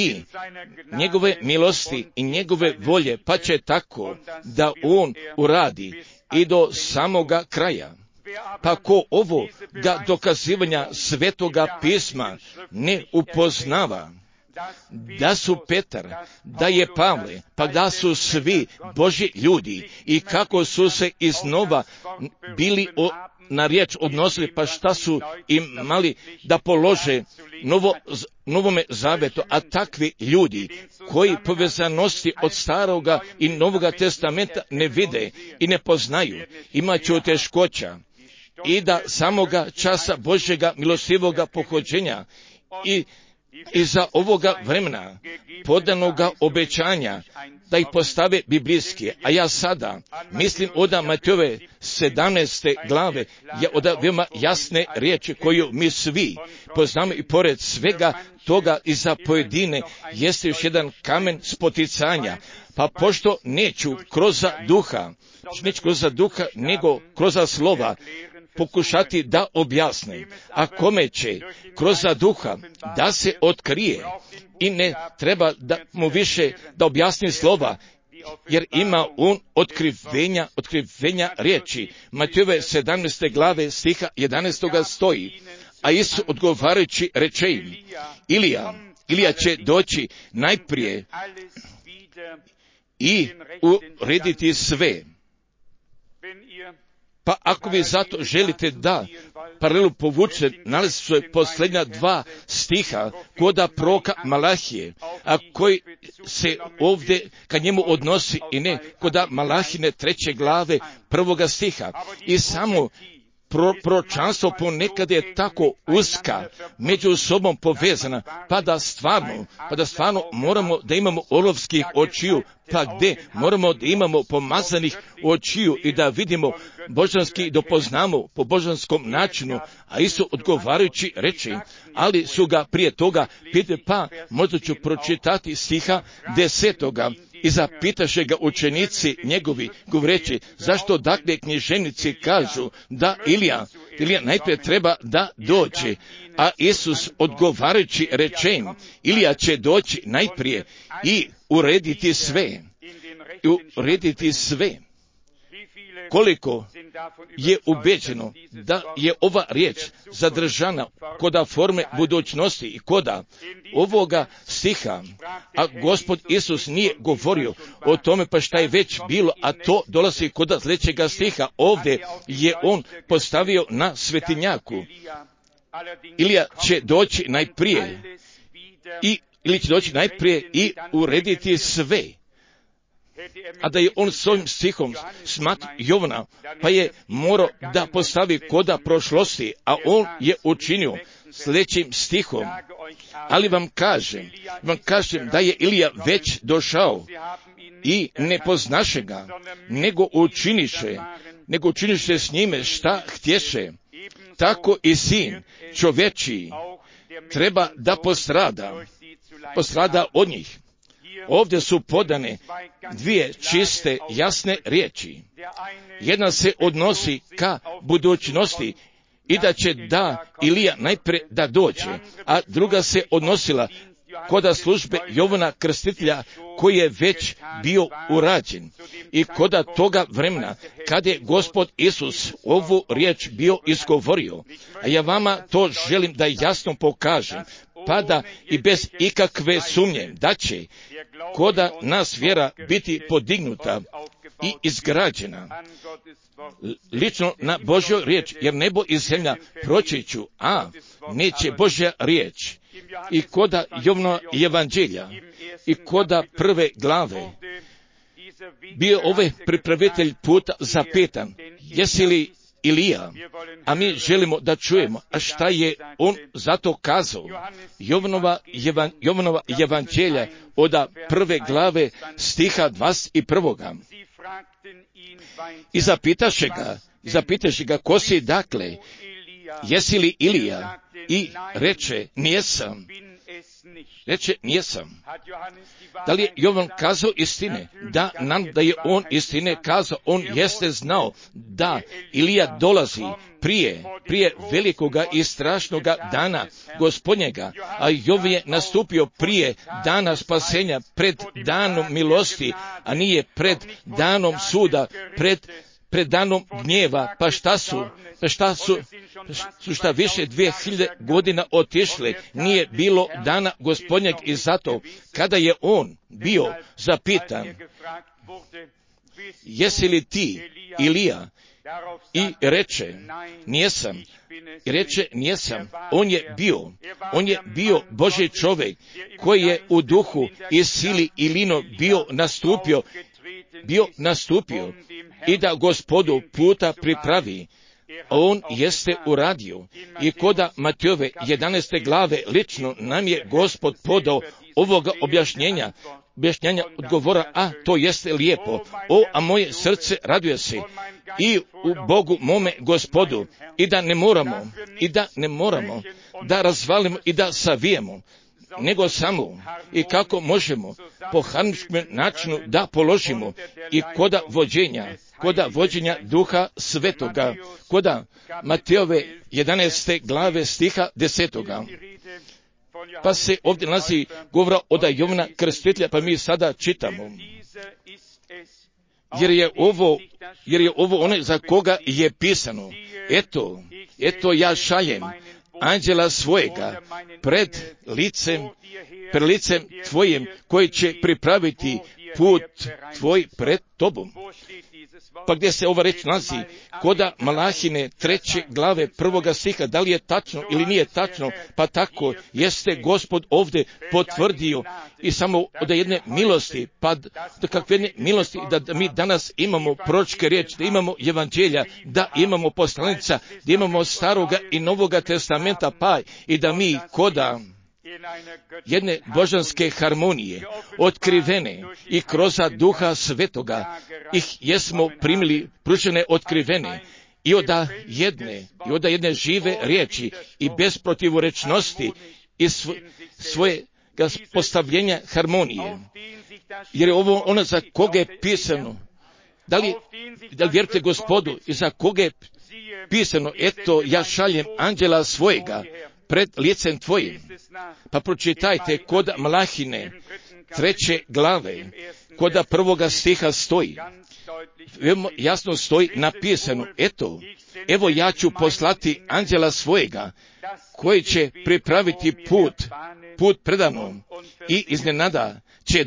i njegove volje, pa će tako da on uradi i do samoga kraja. Pa ko ovoga dokazivanja Svetoga pisma ne upoznava, da su Petar, da je Pavle, pa da su svi Božji ljudi i kako su se iznova bili na riječ odnosili, pa šta su imali da polože novome zavetu, a takvi ljudi koji povezanosti od staroga i novoga testamenta ne vide i ne poznaju, imaće teškoća i da samoga časa Božjega milostivoga pohođenja i za ovoga vremena podanoga obećanja da ih postave biblijski. A ja sada mislim od Matejove 17. glave je od veoma jasne riječi koju mi svi poznamo i pored svega toga i za pojedine jeste još jedan kamen spoticanja. Pa pošto neću kroz duha, nego kroz slova pokušati da objasne, a kome će kroz duha da se otkrije i ne treba da mu više da objasni slova, jer ima on otkrivenja riječi. Matejove 17. glave stiha 11. stoji, a Isus odgovarajući reče im, Ilija će doći najprije i urediti sve. Pa ako vi zato želite da paralelu povučete, nalazi se posljednja 2 stiha koda proroka Malahije, a koji se ovdje ka njemu odnosi i ne koda Malahine 3. glave 1. stiha. I samo proročanstvo ponekad je tako uska, među sobom povezana, pa da stvarno moramo da imamo olovskih očiju, pa gdje moramo da imamo pomazanih očiju i da vidimo božanski, da poznamo po božanskom načinu, a isto odgovarajući reči, ali su ga prije toga pitali, pa možda ću pročitati stiha 10. I zapitaše ga učenici njegovi, govoreći, zašto dakle književnici kažu da Ilija najprije treba da dođe, a Isus odgovarajući reče im, Ilija će doći najprije i urediti sve. Koliko je ubeđeno da je ova riječ zadržana koda forme budućnosti i koda ovoga stiha, a Gospod Isus nije govorio o tome pa šta je već bilo, a to dolazi koda sljedećega stiha. Ovdje je on postavio na svetinjaku. Ilija će doći najprije i urediti sve. A da je on svojim stihom Jovana, pa je morao da postavi koda prošlosti, a on je učinio sljedećim stihom. Ali vam kažem da je Ilija već došao i ne poznaše ga, nego učiniše s njime šta htješe. Tako i sin čovječiji treba da postrada od njih. ovdje su podane dvije čiste, jasne riječi. Jedna se odnosi ka budućnosti i da će Ilija najprije da dođe, a druga se odnosila koda službe Jovana Krstitelja koji je već bio urađen i koda toga vremena kad je Gospod Isus ovu riječ bio izgovorio. A ja vama to želim da jasno pokažem, pa da i bez ikakve sumnje da će koda nas vjera biti podignuta i izgrađena lično na Božjoj riječ, jer nebo i zemlja proći ću, a neće Božja riječ. I koda Jovnova evanđelja i koda prve glave bio ovaj pripravitelj puta zapitan, jesi li Ilija? A mi želimo da čujemo, a šta je on zato kazao. Jovnova evanđelja od prve glave stiha 21. I zapitaše ga, ko si dakle, jesi li Ilija? I reče, nijesam. Da li je Jovan kazao istine? Da nam da je on istine kazao, on jeste znao da Ilija dolazi prije velikoga i strašnoga dana Gospodnjega, a Jovan je nastupio prije dana spasenja, pred danom milosti, a nije pred danom suda, pred danom gnjeva. Pa šta više 2000 godina otišle, nije bilo dana Gospodnjeg, i zato kada je on bio zapitan, jesi li ti Ilija? I reče, nijesam. On je bio Božji čovjek koji je u duhu i sili Ilino bio nastupio i da Gospodu puta pripravi. On jeste uradio. I koda Matejove 11. glave lično nam je Gospod podao ovoga objašnjenja odgovora, a to jeste lijepo. A moje srce raduje se i u Bogu mome Gospodu, i da ne moramo da razvalimo i da savijemo, nego samo i kako možemo po harmoničkom načinu da položimo i koda vođenja Duha Svetoga, koda Matejove 11. glave stiha 10. Pa se ovdje nalazi govora od Jovana Krstitelja, pa mi sada čitamo. Jer je ovo onaj za koga je pisano. Eto ja šaljem anđela svojega pred licem tvojim, koji će pripraviti put tvoj pred tobom. Pa gdje se ova reč nalazi? Koda Malahine 3. glave 1. stiha, da li je tačno ili nije tačno? Pa tako jeste Gospod ovdje potvrdio, i samo od jedne milosti, pa do kakve jedne milosti, da mi danas imamo proročke riječi, da imamo evanđelja, da imamo poslanica, da imamo Staroga i Novoga testamenta, pa i da mi koda jedne božanske harmonije, otkrivene i kroz Duha Svetoga, ih jesmo primili, pružene otkrivene, i od jedne žive riječi i bez protivorečnosti i svoje postavljenja harmonije. Jer je ovo ono za koga je pisano. Da li vjerujete Gospodu i za koga je pisano, eto ja šaljem anđela svojega pred licem tvojim? Pa pročitajte kod Malahine 3. glave, kod 1. stiha stoji, jasno stoji napisano, evo ja ću poslati anđela svojega, koji će pripraviti put predamnom, i iznenada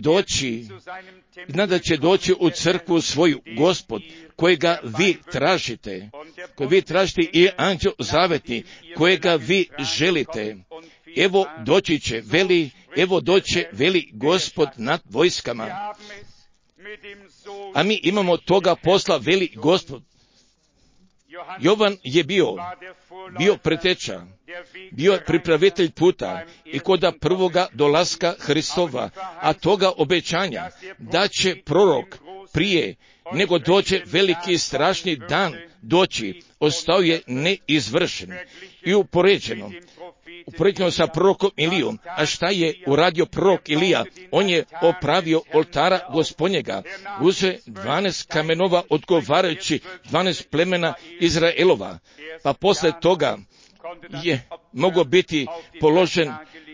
će doći u crkvu svoju Gospod, kojega vi tražite, i anđel zavetni, kojega vi želite. Evo doće veli Gospod nad vojskama. A mi imamo toga posla, veli Gospod. Jovan je bio preteča, bio je pripravitelj puta i koda prvoga dolaska Hristova, a toga obećanja da će prorok prije nego dođe veliki i strašni dan doći, ostao je neizvršen i upoređeno uporedimo sa prorokom Ilijom. A šta je uradio prorok Ilija? On je opravio oltara Gospodnjega, uzeo 12 kamenova odgovarajući 12 plemena Izraelova, pa posle toga je mogao biti položen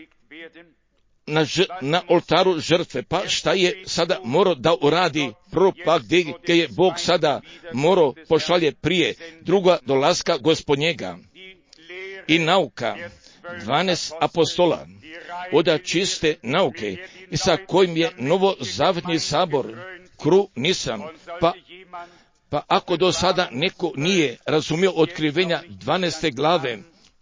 na oltaru žrtve. Pa šta je sada morao da uradi? Prvo pa gdje je Bog sada morao pošalje prije druga dolaska Gospodnjega i nauka 12 apostola od čiste nauke i sa kojim je novozavetni sabor krunisan. Pa ako do sada neko nije razumio otkrivenja 12. glave,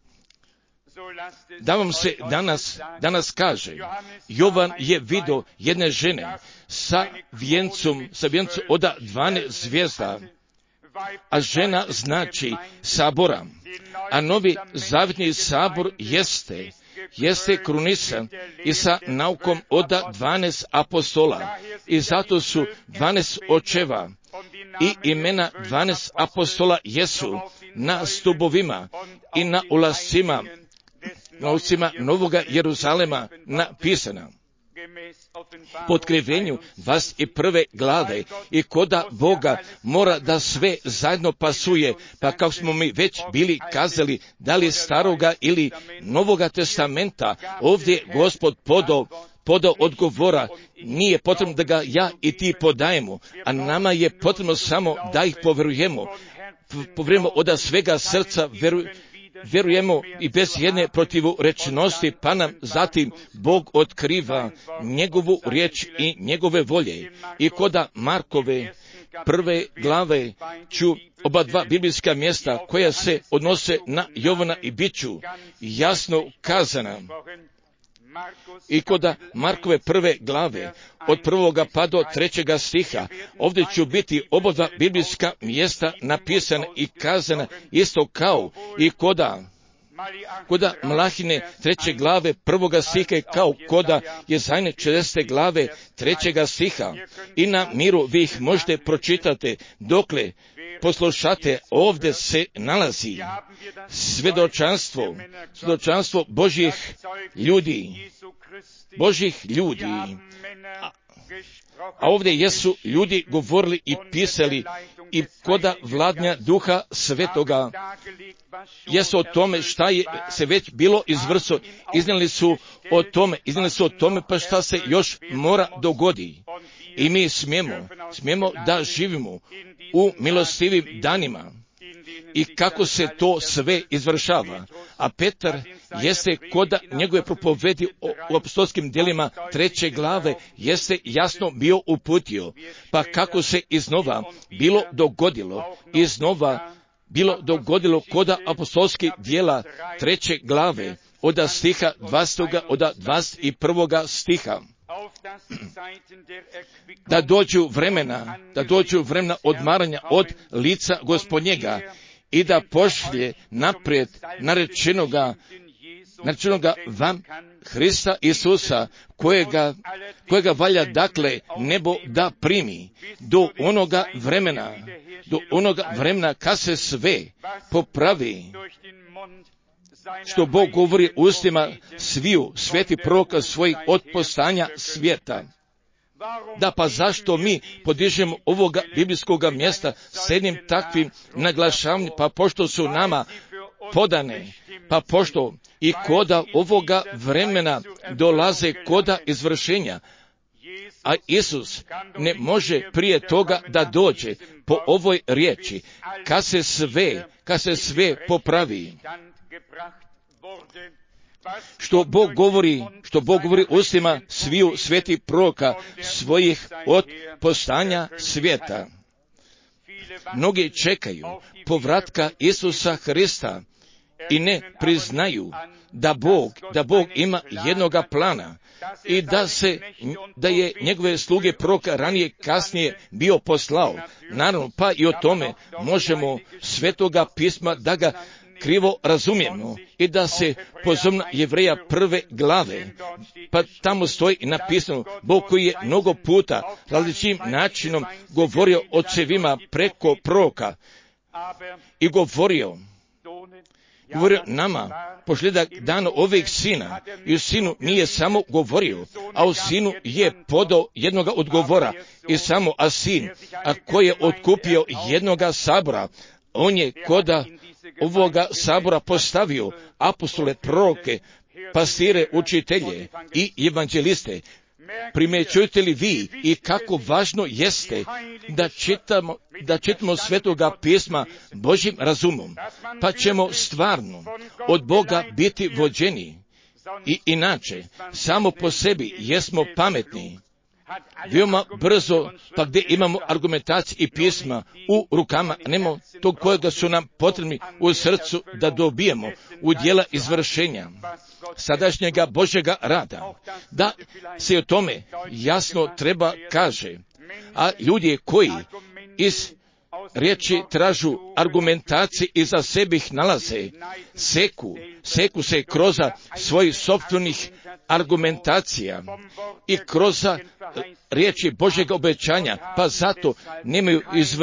da vam se danas kaže, Jovan je vidio jedne žene sa vijencom od 12 zvijezda, a žena znači sabora, a novi zavetni sabor jeste krunisan i sa naukom od 12 apostola, i zato su 12 očeva i imena 12 apostola jesu na stubovima i na ulascima Novoga Jeruzalema napisana. Po otkrivenju 21. glave i koda Boga mora da sve zajedno pasuje, pa kako smo mi već bili kazali, da li staroga ili Novoga testamenta, ovdje Gospod podao odgovora, nije potrebno da ga ja i ti podajemo, a nama je potrebno samo da ih poverujemo od svega srca verujemo i bez jedne protivrečnosti, pa nam zatim Bog otkriva njegovu riječ i njegove volje. I koda Markove 1. glave ću oba dva biblijska mjesta koja se odnose na Jovana i Biću jasno kazana. I koda Markove 1. glave od 1. pa do 3. stiha, ovdje ću biti oba dva biblijska mjesta napisana i kazana isto kao i koda Malahine 3. glave 1. stiha, kao koda Jezajne 40. glave 3. stiha. I na miru vi ih možete pročitati dokle poslušate. Ovdje se nalazi svjedočanstvo Božjih ljudi. A ovdje jesu ljudi govorili i pisali i koda vladnja Duha Svetoga jesu o tome šta je se već bilo izvrso, iznijeli su o tome pa šta se još mora dogodi. I mi smijemo da živimo u milostivim danima i kako se to sve izvršava. A Petar jeste koda njegove propovedi u apostolskim djelima 3. glave jeste jasno bio uputio, pa kako se iznova bilo dogodilo koda apostolskih djela 3. glave od stiha 20. od 21. stiha. Da dođu vremena odmaranja od lica Gospodnjega i da pošlje naprijed narečenoga vam Hrista Isusa, kojega valja dakle nebo da primi do onoga vremena kad se sve popravi, što Bog govori ustima sviju sveti proroka svojih od postanja svijeta. Da, pa zašto mi podižemo ovoga biblijskoga mjesta s jednim takvim naglašavanjem? Pa pošto su nama podane, pa pošto i koda ovoga vremena dolaze koda izvršenja, a Isus ne može prije toga da dođe po ovoj riječi, kad se sve popravi. Što Bog govori ustima sviju svetih proroka svojih od postanja svijeta. Mnogi čekaju povratka Isusa Hrista i ne priznaju da Bog ima jednoga plana i da je njegove sluge proroka ranije kasnije bio poslao. Naravno, pa i o tome možemo svetoga pisma da ga krivo razumijemo i da se pozovna Jevreja 1. glave, pa tamo stoji napisano, Bog koji je mnogo puta različitim načinom govorio govorio nama, posljedak dana ovih sina, i u sinu nije samo govorio, a u sinu je podao jednoga odgovora, i samo a sin, a koji je otkupio jednoga sabora, on je koda ovoga sabora postavio apostole, proroke, pastire, učitelje i evanđeliste. Primjećujete li vi i kako važno jeste da čitamo Svetoga pisma Božjim razumom, pa ćemo stvarno od Boga biti vođeni. I inače, samo po sebi jesmo pametni, veoma brzo, pa gdje imamo argumentaciju i pisma u rukama, nemamo tog kojega su nam potrebni u srcu da dobijemo u djela izvršenja sadašnjega Božjega rada. Da se o tome jasno treba kaže, a ljudi koji iz riječi tražu argumentacije i za sebe ih nalaze, seku se kroz svojih sopstvenih argumentacija i kroz riječi Božjeg obećanja, pa zato nemaju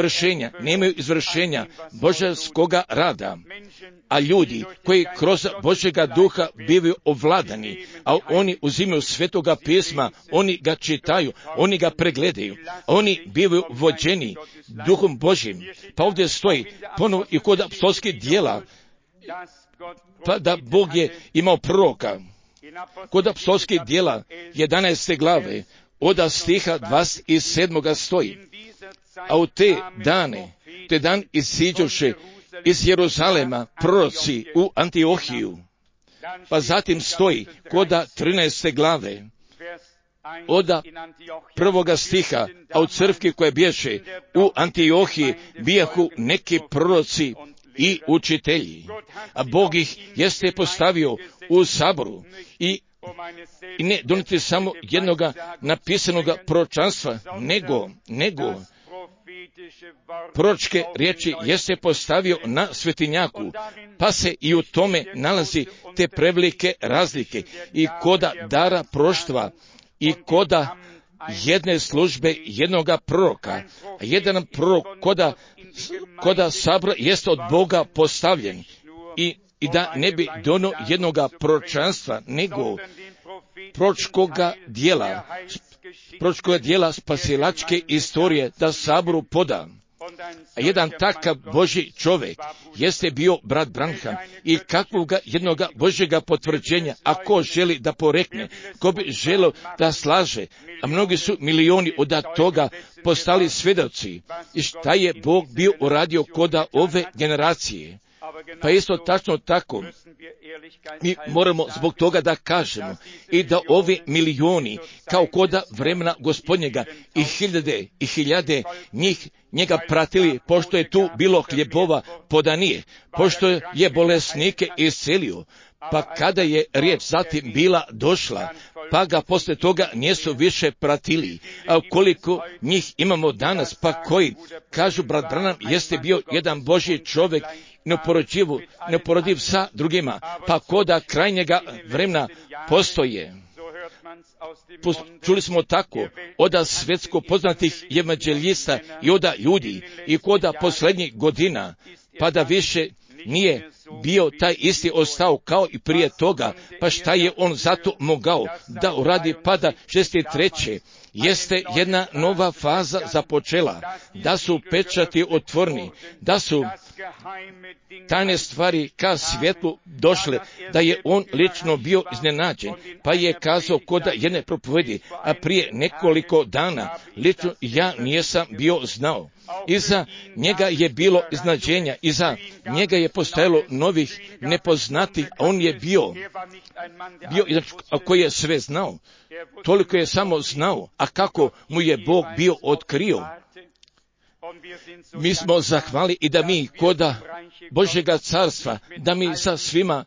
izvršenja Božjskoga rada. A ljudi koji kroz Božjega duha bivaju ovladani, a oni uzimaju Svetoga pisma, oni ga čitaju, oni ga pregledaju, oni bivaju vođeni Duhom Božjim. Pa ovdje stoji ponovo i kod apostolskih djela, pa da Bog je imao proroka. Kod apostolskih djela 11. glave, od stiha 27. stoji, a u te dan isiđoše iz Jeruzalema proroci u Antiohiju. Pa zatim stoji kod 13. glave, od 1. stiha, a u crkvi koja bješe u Antiohiji bijahu neki proroci i učitelji, a Bog ih jeste postavio u saboru i ne donijeti samo jednoga napisanoga proročanstva, nego proročke riječi jeste postavio na svetinjaku, pa se i u tome nalazi te prevelike razlike i koda dara proštva i koda jedne službe jednoga proroka, a jedan prorok koda sabora jest od Boga postavljen i da ne bi donio jednoga proročanstva, nego proročkoga dijela spasilačke istorije da saboru poda. A jedan takav Božji čovjek jeste bio brat Branham i kakvoga jednoga Božjega potvrđenja, ako želi da porekne, ko bi želio da slaže, a mnogi su milioni od toga postali svjedoci i šta je Bog bio uradio koda ove generacije. Pa isto tačno tako, mi moramo zbog toga da kažemo i da ovi milioni, kao koda vremena Gospodnjega i hiljade njega pratili, pošto je tu bilo hljebova podanije, pošto je bolesnike iscelio, pa kada je riječ zatim bila došla, pa ga posle toga nisu više pratili. A koliko njih imamo danas, pa koji, kažu brat Branham, jeste bio jedan Božji čovjek, neuporediv sa drugima, pa koda krajnjega vremena postoje. Čuli smo tako od svjetsko poznatih evanđelista i od ljudi i koda posljednjih godina, pa da više nije bio taj isti ostao kao i prije toga, pa šta je on zato mogao da uradi, pa da 63. jeste jedna nova faza započela, da su pečati otvorni, da su tajne stvari ka svijetlu došle, da je on lično bio iznenađen, pa je kazao kod jedne propovedi, a prije nekoliko dana lično ja nisam bio znao. Iza njega je bilo iznenađenja, iza njega je postojalo novih nepoznatih, a on je bio koji je sve znao, toliko je samo znao, a kako mu je Bog bio otkrio. Mi smo zahvali i da mi koda Božjega carstva, da mi sa svima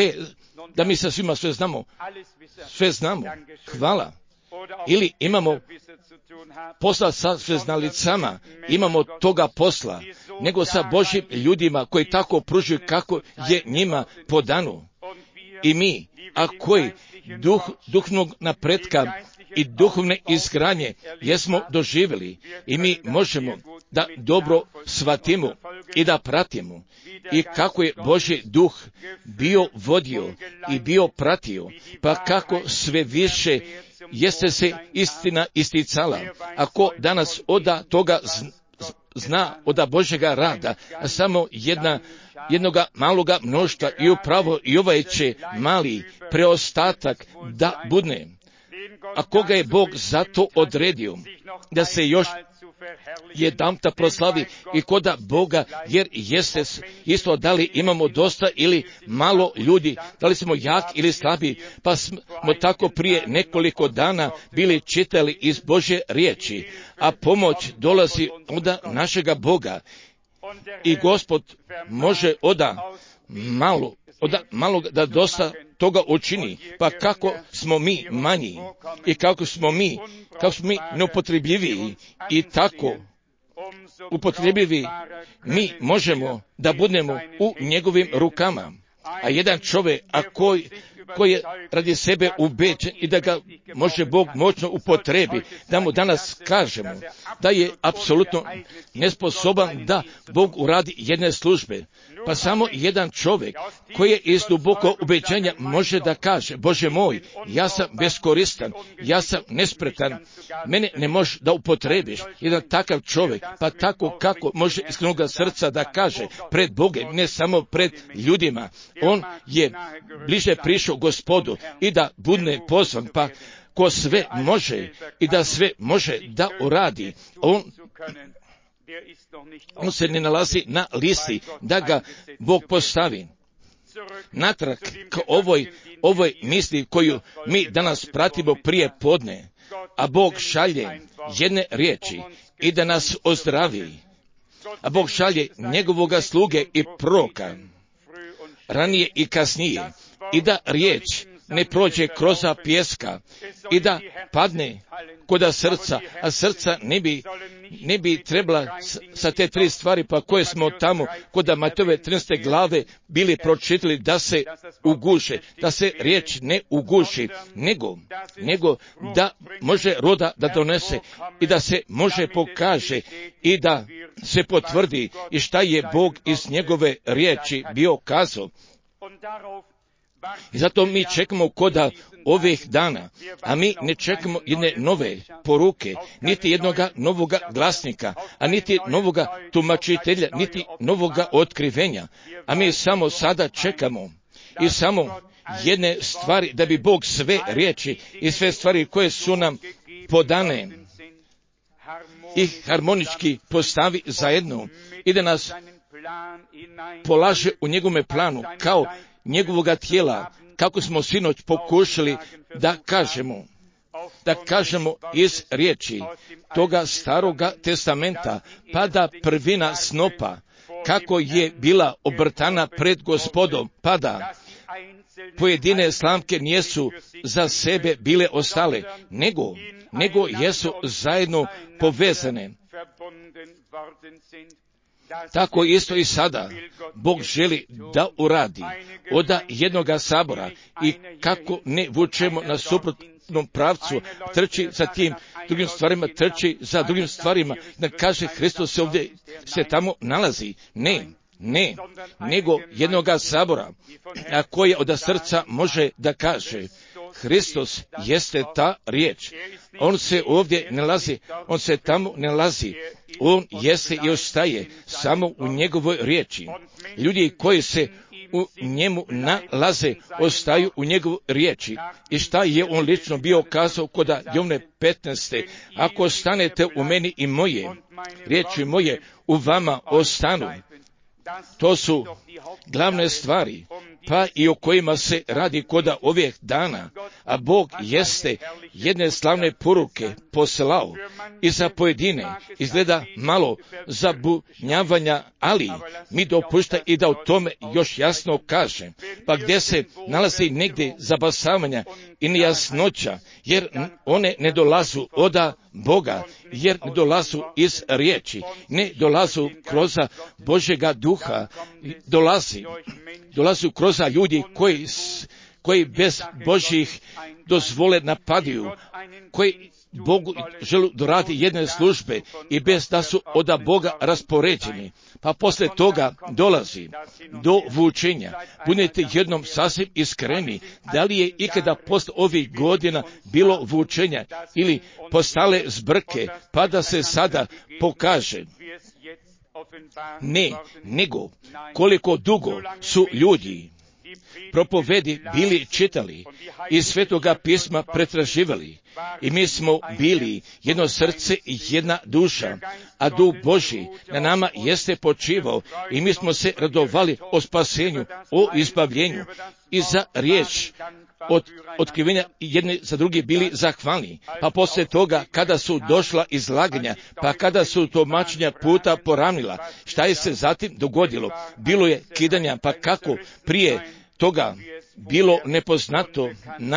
sve znamo, hvala. Ili imamo posla sa sveznalicama, imamo toga posla, nego sa Božjim ljudima koji tako pružuju kako je njima podano. I mi, a koji duhovnog napretka i duhovne izgradnje jesmo doživjeli i mi možemo da dobro shvatimo i da pratimo i kako je Božji duh bio vodio i bio pratio, pa kako sve više jeste se istina isticala. Ako danas oda toga zna oda Božjega rada, a samo jednoga maloga mnoštva i upravo i ovaj će mali preostatak da budne. A koga je Bog zato odredio da se još jedanputa proslavi i koda Boga, jer jeste isto da li imamo dosta ili malo ljudi, da li smo jak ili slabi, pa smo tako prije nekoliko dana bili čitali iz Božje riječi, a pomoć dolazi od našega Boga i Gospod može od malog da dosta toga učini, pa kako smo mi manji i kako smo mi neupotrebljiviji i tako upotrebljivi mi možemo da budemo u njegovim rukama. A jedan čovjek, koji je radi sebe ubeđen i da ga može Bog moćno upotrebi, da mu danas kažemo da je apsolutno nesposoban da Bog uradi jedne službe. Pa samo jedan čovjek koji je iz duboko ubeđenja može da kaže: Bože moj, ja sam beskoristan, ja sam nespretan, mene ne možeš da upotrebiš. Jedan takav čovjek, pa tako kako može iskrenog srca da kaže pred Bogom, ne samo pred ljudima, on je bliže prišao Gospodu i da bude pozvan, pa ko sve može i da sve može da uradi, on se ne nalazi na listi da ga Bog postavi. Natrag k ovoj misli koju mi danas pratimo prije podne, a Bog šalje jedne riječi i da nas ozdravi, a Bog šalje njegovoga sluge i proroka ranije i kasnije, i da riječ ne prođe kroz pjeska i da padne koda srca, a srca ne bi trebala sa te 3 stvari pa koje smo tamo koda Matejove 13. glave bili pročitali da se uguše, da se riječ ne uguši, nego da može roda da donese i da se može pokaže i da se potvrdi i šta je Bog iz njegove riječi bio kazao. I zato mi čekamo koda ovih dana, a mi ne čekamo jedne nove poruke, niti jednoga novoga glasnika, a niti novoga tumačitelja, niti novoga otkrivenja, a mi samo sada čekamo i samo jedne stvari da bi Bog sve riječi i sve stvari koje su nam podane i harmonički postavi zajedno i da nas polaže u njegovome planu kao njegovoga tijela, kako smo sinoć pokušali da kažemo iz riječi toga staroga testamenta, pa da prvina snopa, kako je bila obrtana pred Gospodom, pa da pojedine slamke nisu za sebe bile ostale, nego jesu zajedno povezane. Tako isto i sada Bog želi da uradi od jednoga sabora i kako ne vučemo na suprotnom pravcu, trči za tim drugim stvarima, trči za drugim stvarima, da kaže Hristos se ovdje se tamo nalazi. Ne, nego jednoga sabora, a koje od srca može da kaže Hristos jeste ta riječ. On se ovdje ne nalazi, on se tamo ne nalazi. On jeste i ostaje samo u njegovoj riječi. Ljudi koji se u njemu nalaze, ostaju u njegovoj riječi. I šta je on lično bio kazao kod Jovne 15. Ako ostanete u meni i moje, riječi moje u vama ostanu. To su glavne stvari, pa i o kojima se radi koda ovih dana, a Bog jeste jedne slavne poruke poslao i za pojedine izgleda malo zabunjavanja, ali mi dopušta i da o tome još jasno kažem, pa gdje se nalazi negdje zabasavanja i nejasnoća, jer one ne dolazu od Boga, jer ne dolazu iz riječi, ne dolazu kroz Božjega duha, dolazu kroz ljudi koji bez Božjih dozvole napadaju, koji Bogu žele da radi jedne službe i bez da su od Boga raspoređeni. Pa posle toga dolazi do vučenja. Budite jednom sasvim iskreni, da li je ikada posle ovih godina bilo vučenja ili postale zbrke, pa da se sada pokaže. Ne, nego koliko dugo su ljudi propovedi bili čitali i Svetoga pisma pretraživali i mi smo bili jedno srce i jedna duša, a Duh Božji na nama jeste počivao i mi smo se radovali o spasenju, o izbavljenju i za riječ od otkrivenja jedni za drugi bili zahvalni. Pa poslije toga, kada su došla izlaganja, pa kada su tumačenja puta poravnila, šta je se zatim dogodilo? Bilo je kidanja, pa kako prije toga bilo nepoznato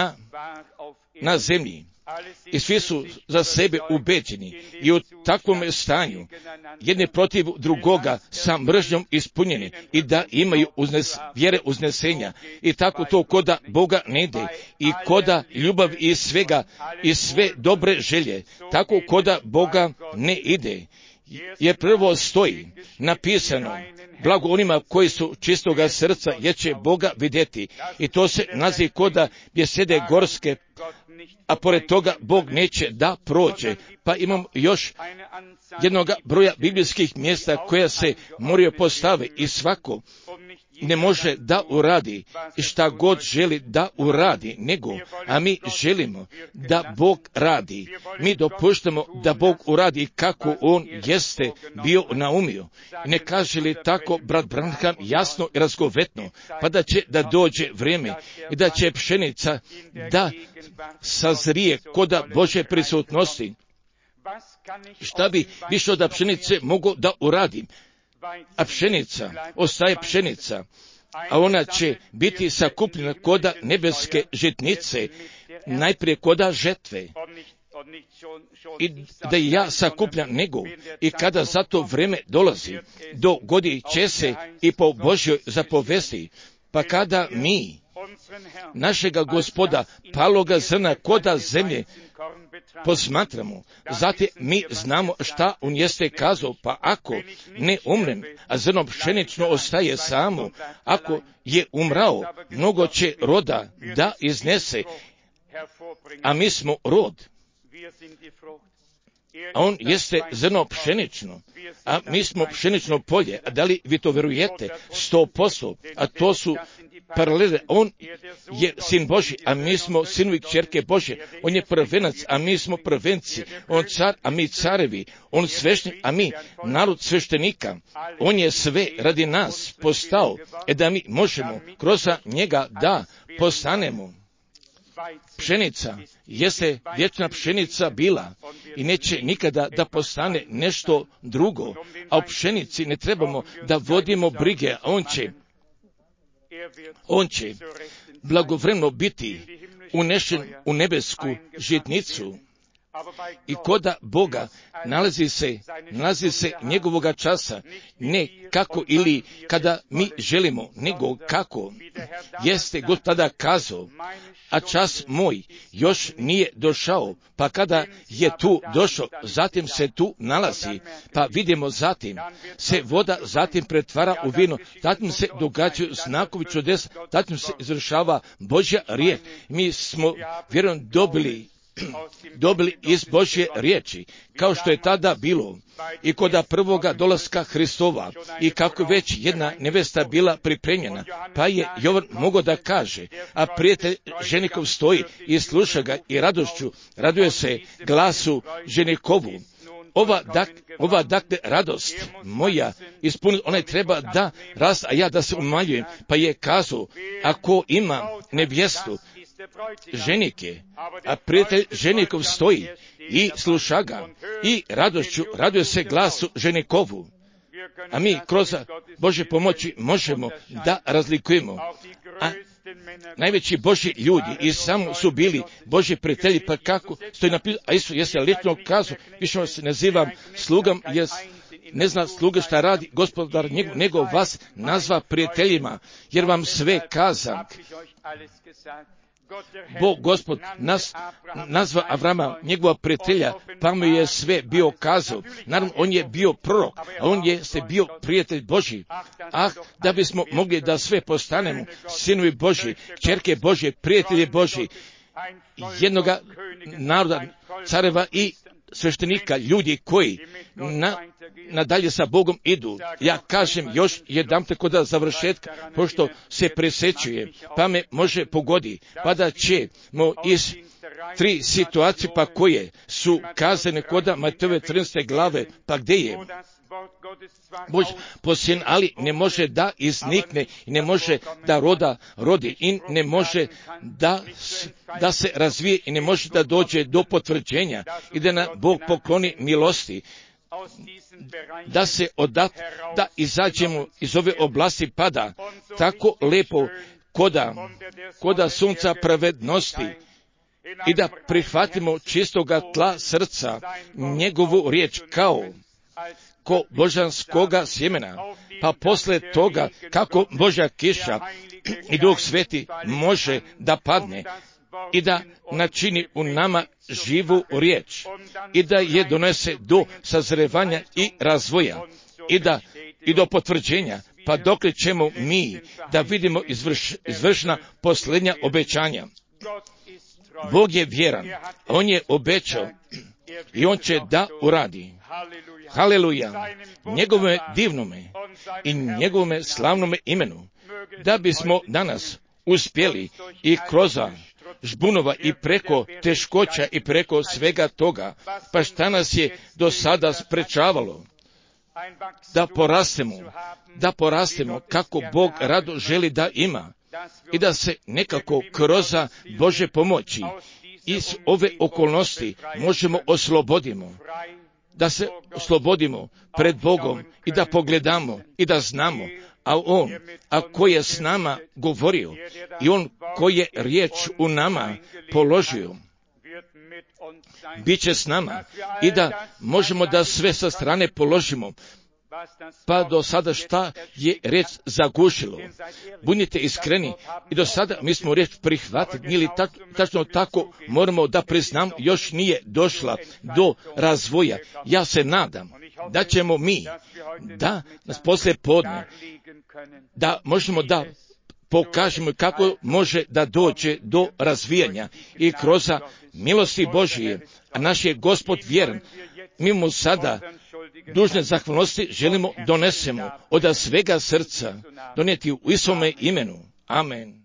na zemlji. I svi su za sebe ubeđeni i u takvom stanju jedni protiv drugoga sa mržnjom ispunjeni i da imaju vjere uznesenja i tako to koda Boga ne ide i koda ljubav i svega i sve dobre želje, tako koda Boga ne ide. Jer prvo stoji napisano, blago onima koji su čistoga srca, jer će Boga vidjeti. I to se naziva koda bjesede gorske, a pored toga Bog neće da prođe. Pa imam još jednog broja biblijskih mjesta koja se moraju postaviti i svako ne može da uradi šta god želi da uradi, nego, a mi želimo da Bog radi. Mi dopuštamo da Bog uradi kako On jeste bio naumio. Ne kaže li tako brat Branham jasno i razgovetno, pa da će da dođe vrijeme i da će pšenica da sazrije koda Božje prisutnosti. Šta bi više od pšenice mogo da uradim? A pšenica ostaje pšenica, a ona će biti sakupljena koda nebeske žitnice, najprije koda žetve. I da i ja sakupljam nego, i kada za to vreme dolazi, dogodi će se i po Božjoj zapovesti, pa kada mi našega Gospoda paloga zrna koda zemlje posmatramo, zatim mi znamo šta on jeste kazao, pa ako ne umrem, a zrno pšenično ostaje samo, ako je umrao, mnogo će roda da iznese, a mi smo rod. A on jeste zrno pšenično, a mi smo pšenično polje. A da li vi to verujete? 100%, a to su paralele. On je sin Božji, a mi smo sinovi kćerke Božje. On je prvenac, a mi smo prvenci. On car, a mi carevi. On sveštenik, a mi narod sveštenika. On je sve radi nas postao, da mi možemo kroz njega da postanemo. Pšenica jeste vječna pšenica bila i neće nikada da postane nešto drugo, a u pšenici ne trebamo da vodimo brige, a on će blagovremeno biti unešen u nebesku žitnicu. I koda Boga nalazi se njegovoga časa, ne kako ili kada mi želimo, nego kako jeste God tada kazao, a čas moj još nije došao, pa kada je tu došao, zatim se tu nalazi, pa vidimo zatim se voda zatim pretvara u vino, zatim se događaju znakovi čudesa, zatim se izvršava Božja riječ. Mi smo vjerujem dobili iz Božje riječi, kao što je tada bilo i koda prvoga dolaska Hristova i kako već jedna nevesta bila pripremljena, pa je Jovan mogao da kaže, a prijatelj ženikov stoji i sluša ga i radošću raduje se glasu ženikovu. Ova dakle radost moja ispuniti, ona treba da rast, a ja da se umaljujem, pa je kazao, ako ima nevjestu, ženike, a prijatelj ženikov stoji i sluša ga i radošću raduje se glasu ženikovu. A mi kroz Božje pomoći možemo da razlikujemo. A najveći Božji ljudi i samo su bili Božji prijatelji, pa kako stoji napisano, a Isus jeste lično kazao, više se nazivam slugam, ne zna sluga šta radi Gospodar nego vas nazva prijateljima, jer vam sve kazam. Bog Gospod nazva Avrama, njegova prijatelja, pa mu je sve bio kazao. Naravno, on je bio prorok, a on je bio prijatelj Božji. Da bismo mogli da sve postanemo sinovi Božji, kćerke Božje, prijatelji Božji, jednoga naroda, careva i sveštenika, ljudi koji nadalje sa Bogom idu. Ja kažem još jedan kod završetka, pošto se presjećuje, pa me može pogodi, pa da ćemo iz 3 situacije, pa koje su kazane kod Matejove 13. glave, pa gdje je Bož posljen, ali ne može da iznikne, ne može da rodi i ne može da se razvije i ne može da dođe do potvrđenja i da nam Bog pokloni milosti, da izađemo iz ove oblasti pada tako lepo koda sunca pravednosti i da prihvatimo čistoga tla srca njegovu riječ kao ko božanskoga sjemena, pa posle toga kako Božja kiša i Duh Sveti može da padne i da načini u nama živu riječ i da je donese do sazrevanja i razvoja i do potvrđenja, pa dokle ćemo mi da vidimo izvršna posljednja obećanja. Bog je vjeran, on je obećao i on će da uradi. Haleluja, njegovome divnome i njegovome slavnome imenu, da bismo danas uspjeli i kroz žbunova i preko teškoća i preko svega toga, pa šta nas je do sada sprečavalo, da porastemo kako Bog rado želi da ima i da se nekako kroz Bože pomoći iz ove okolnosti možemo oslobodimo, da se oslobodimo pred Bogom i da pogledamo i da znamo, a On, koji je s nama govorio i On koji je riječ u nama položio, bit će s nama i da možemo da sve sa strane položimo, pa do sada šta je riječ zagušilo. Budite iskreni i do sada mi smo riječ prihvatili ili tačno tako moramo da priznam još nije došla do razvoja. Ja se nadam da ćemo mi, da nas poslije podne, da možemo da pokažemo kako može da dođe do razvijanja i kroz milosti Božije, a naš je Gospod vjeran. Mi mu sada dužne zahvalnosti želimo donesemo od svega srca donijeti u Isovome imenu. Amen.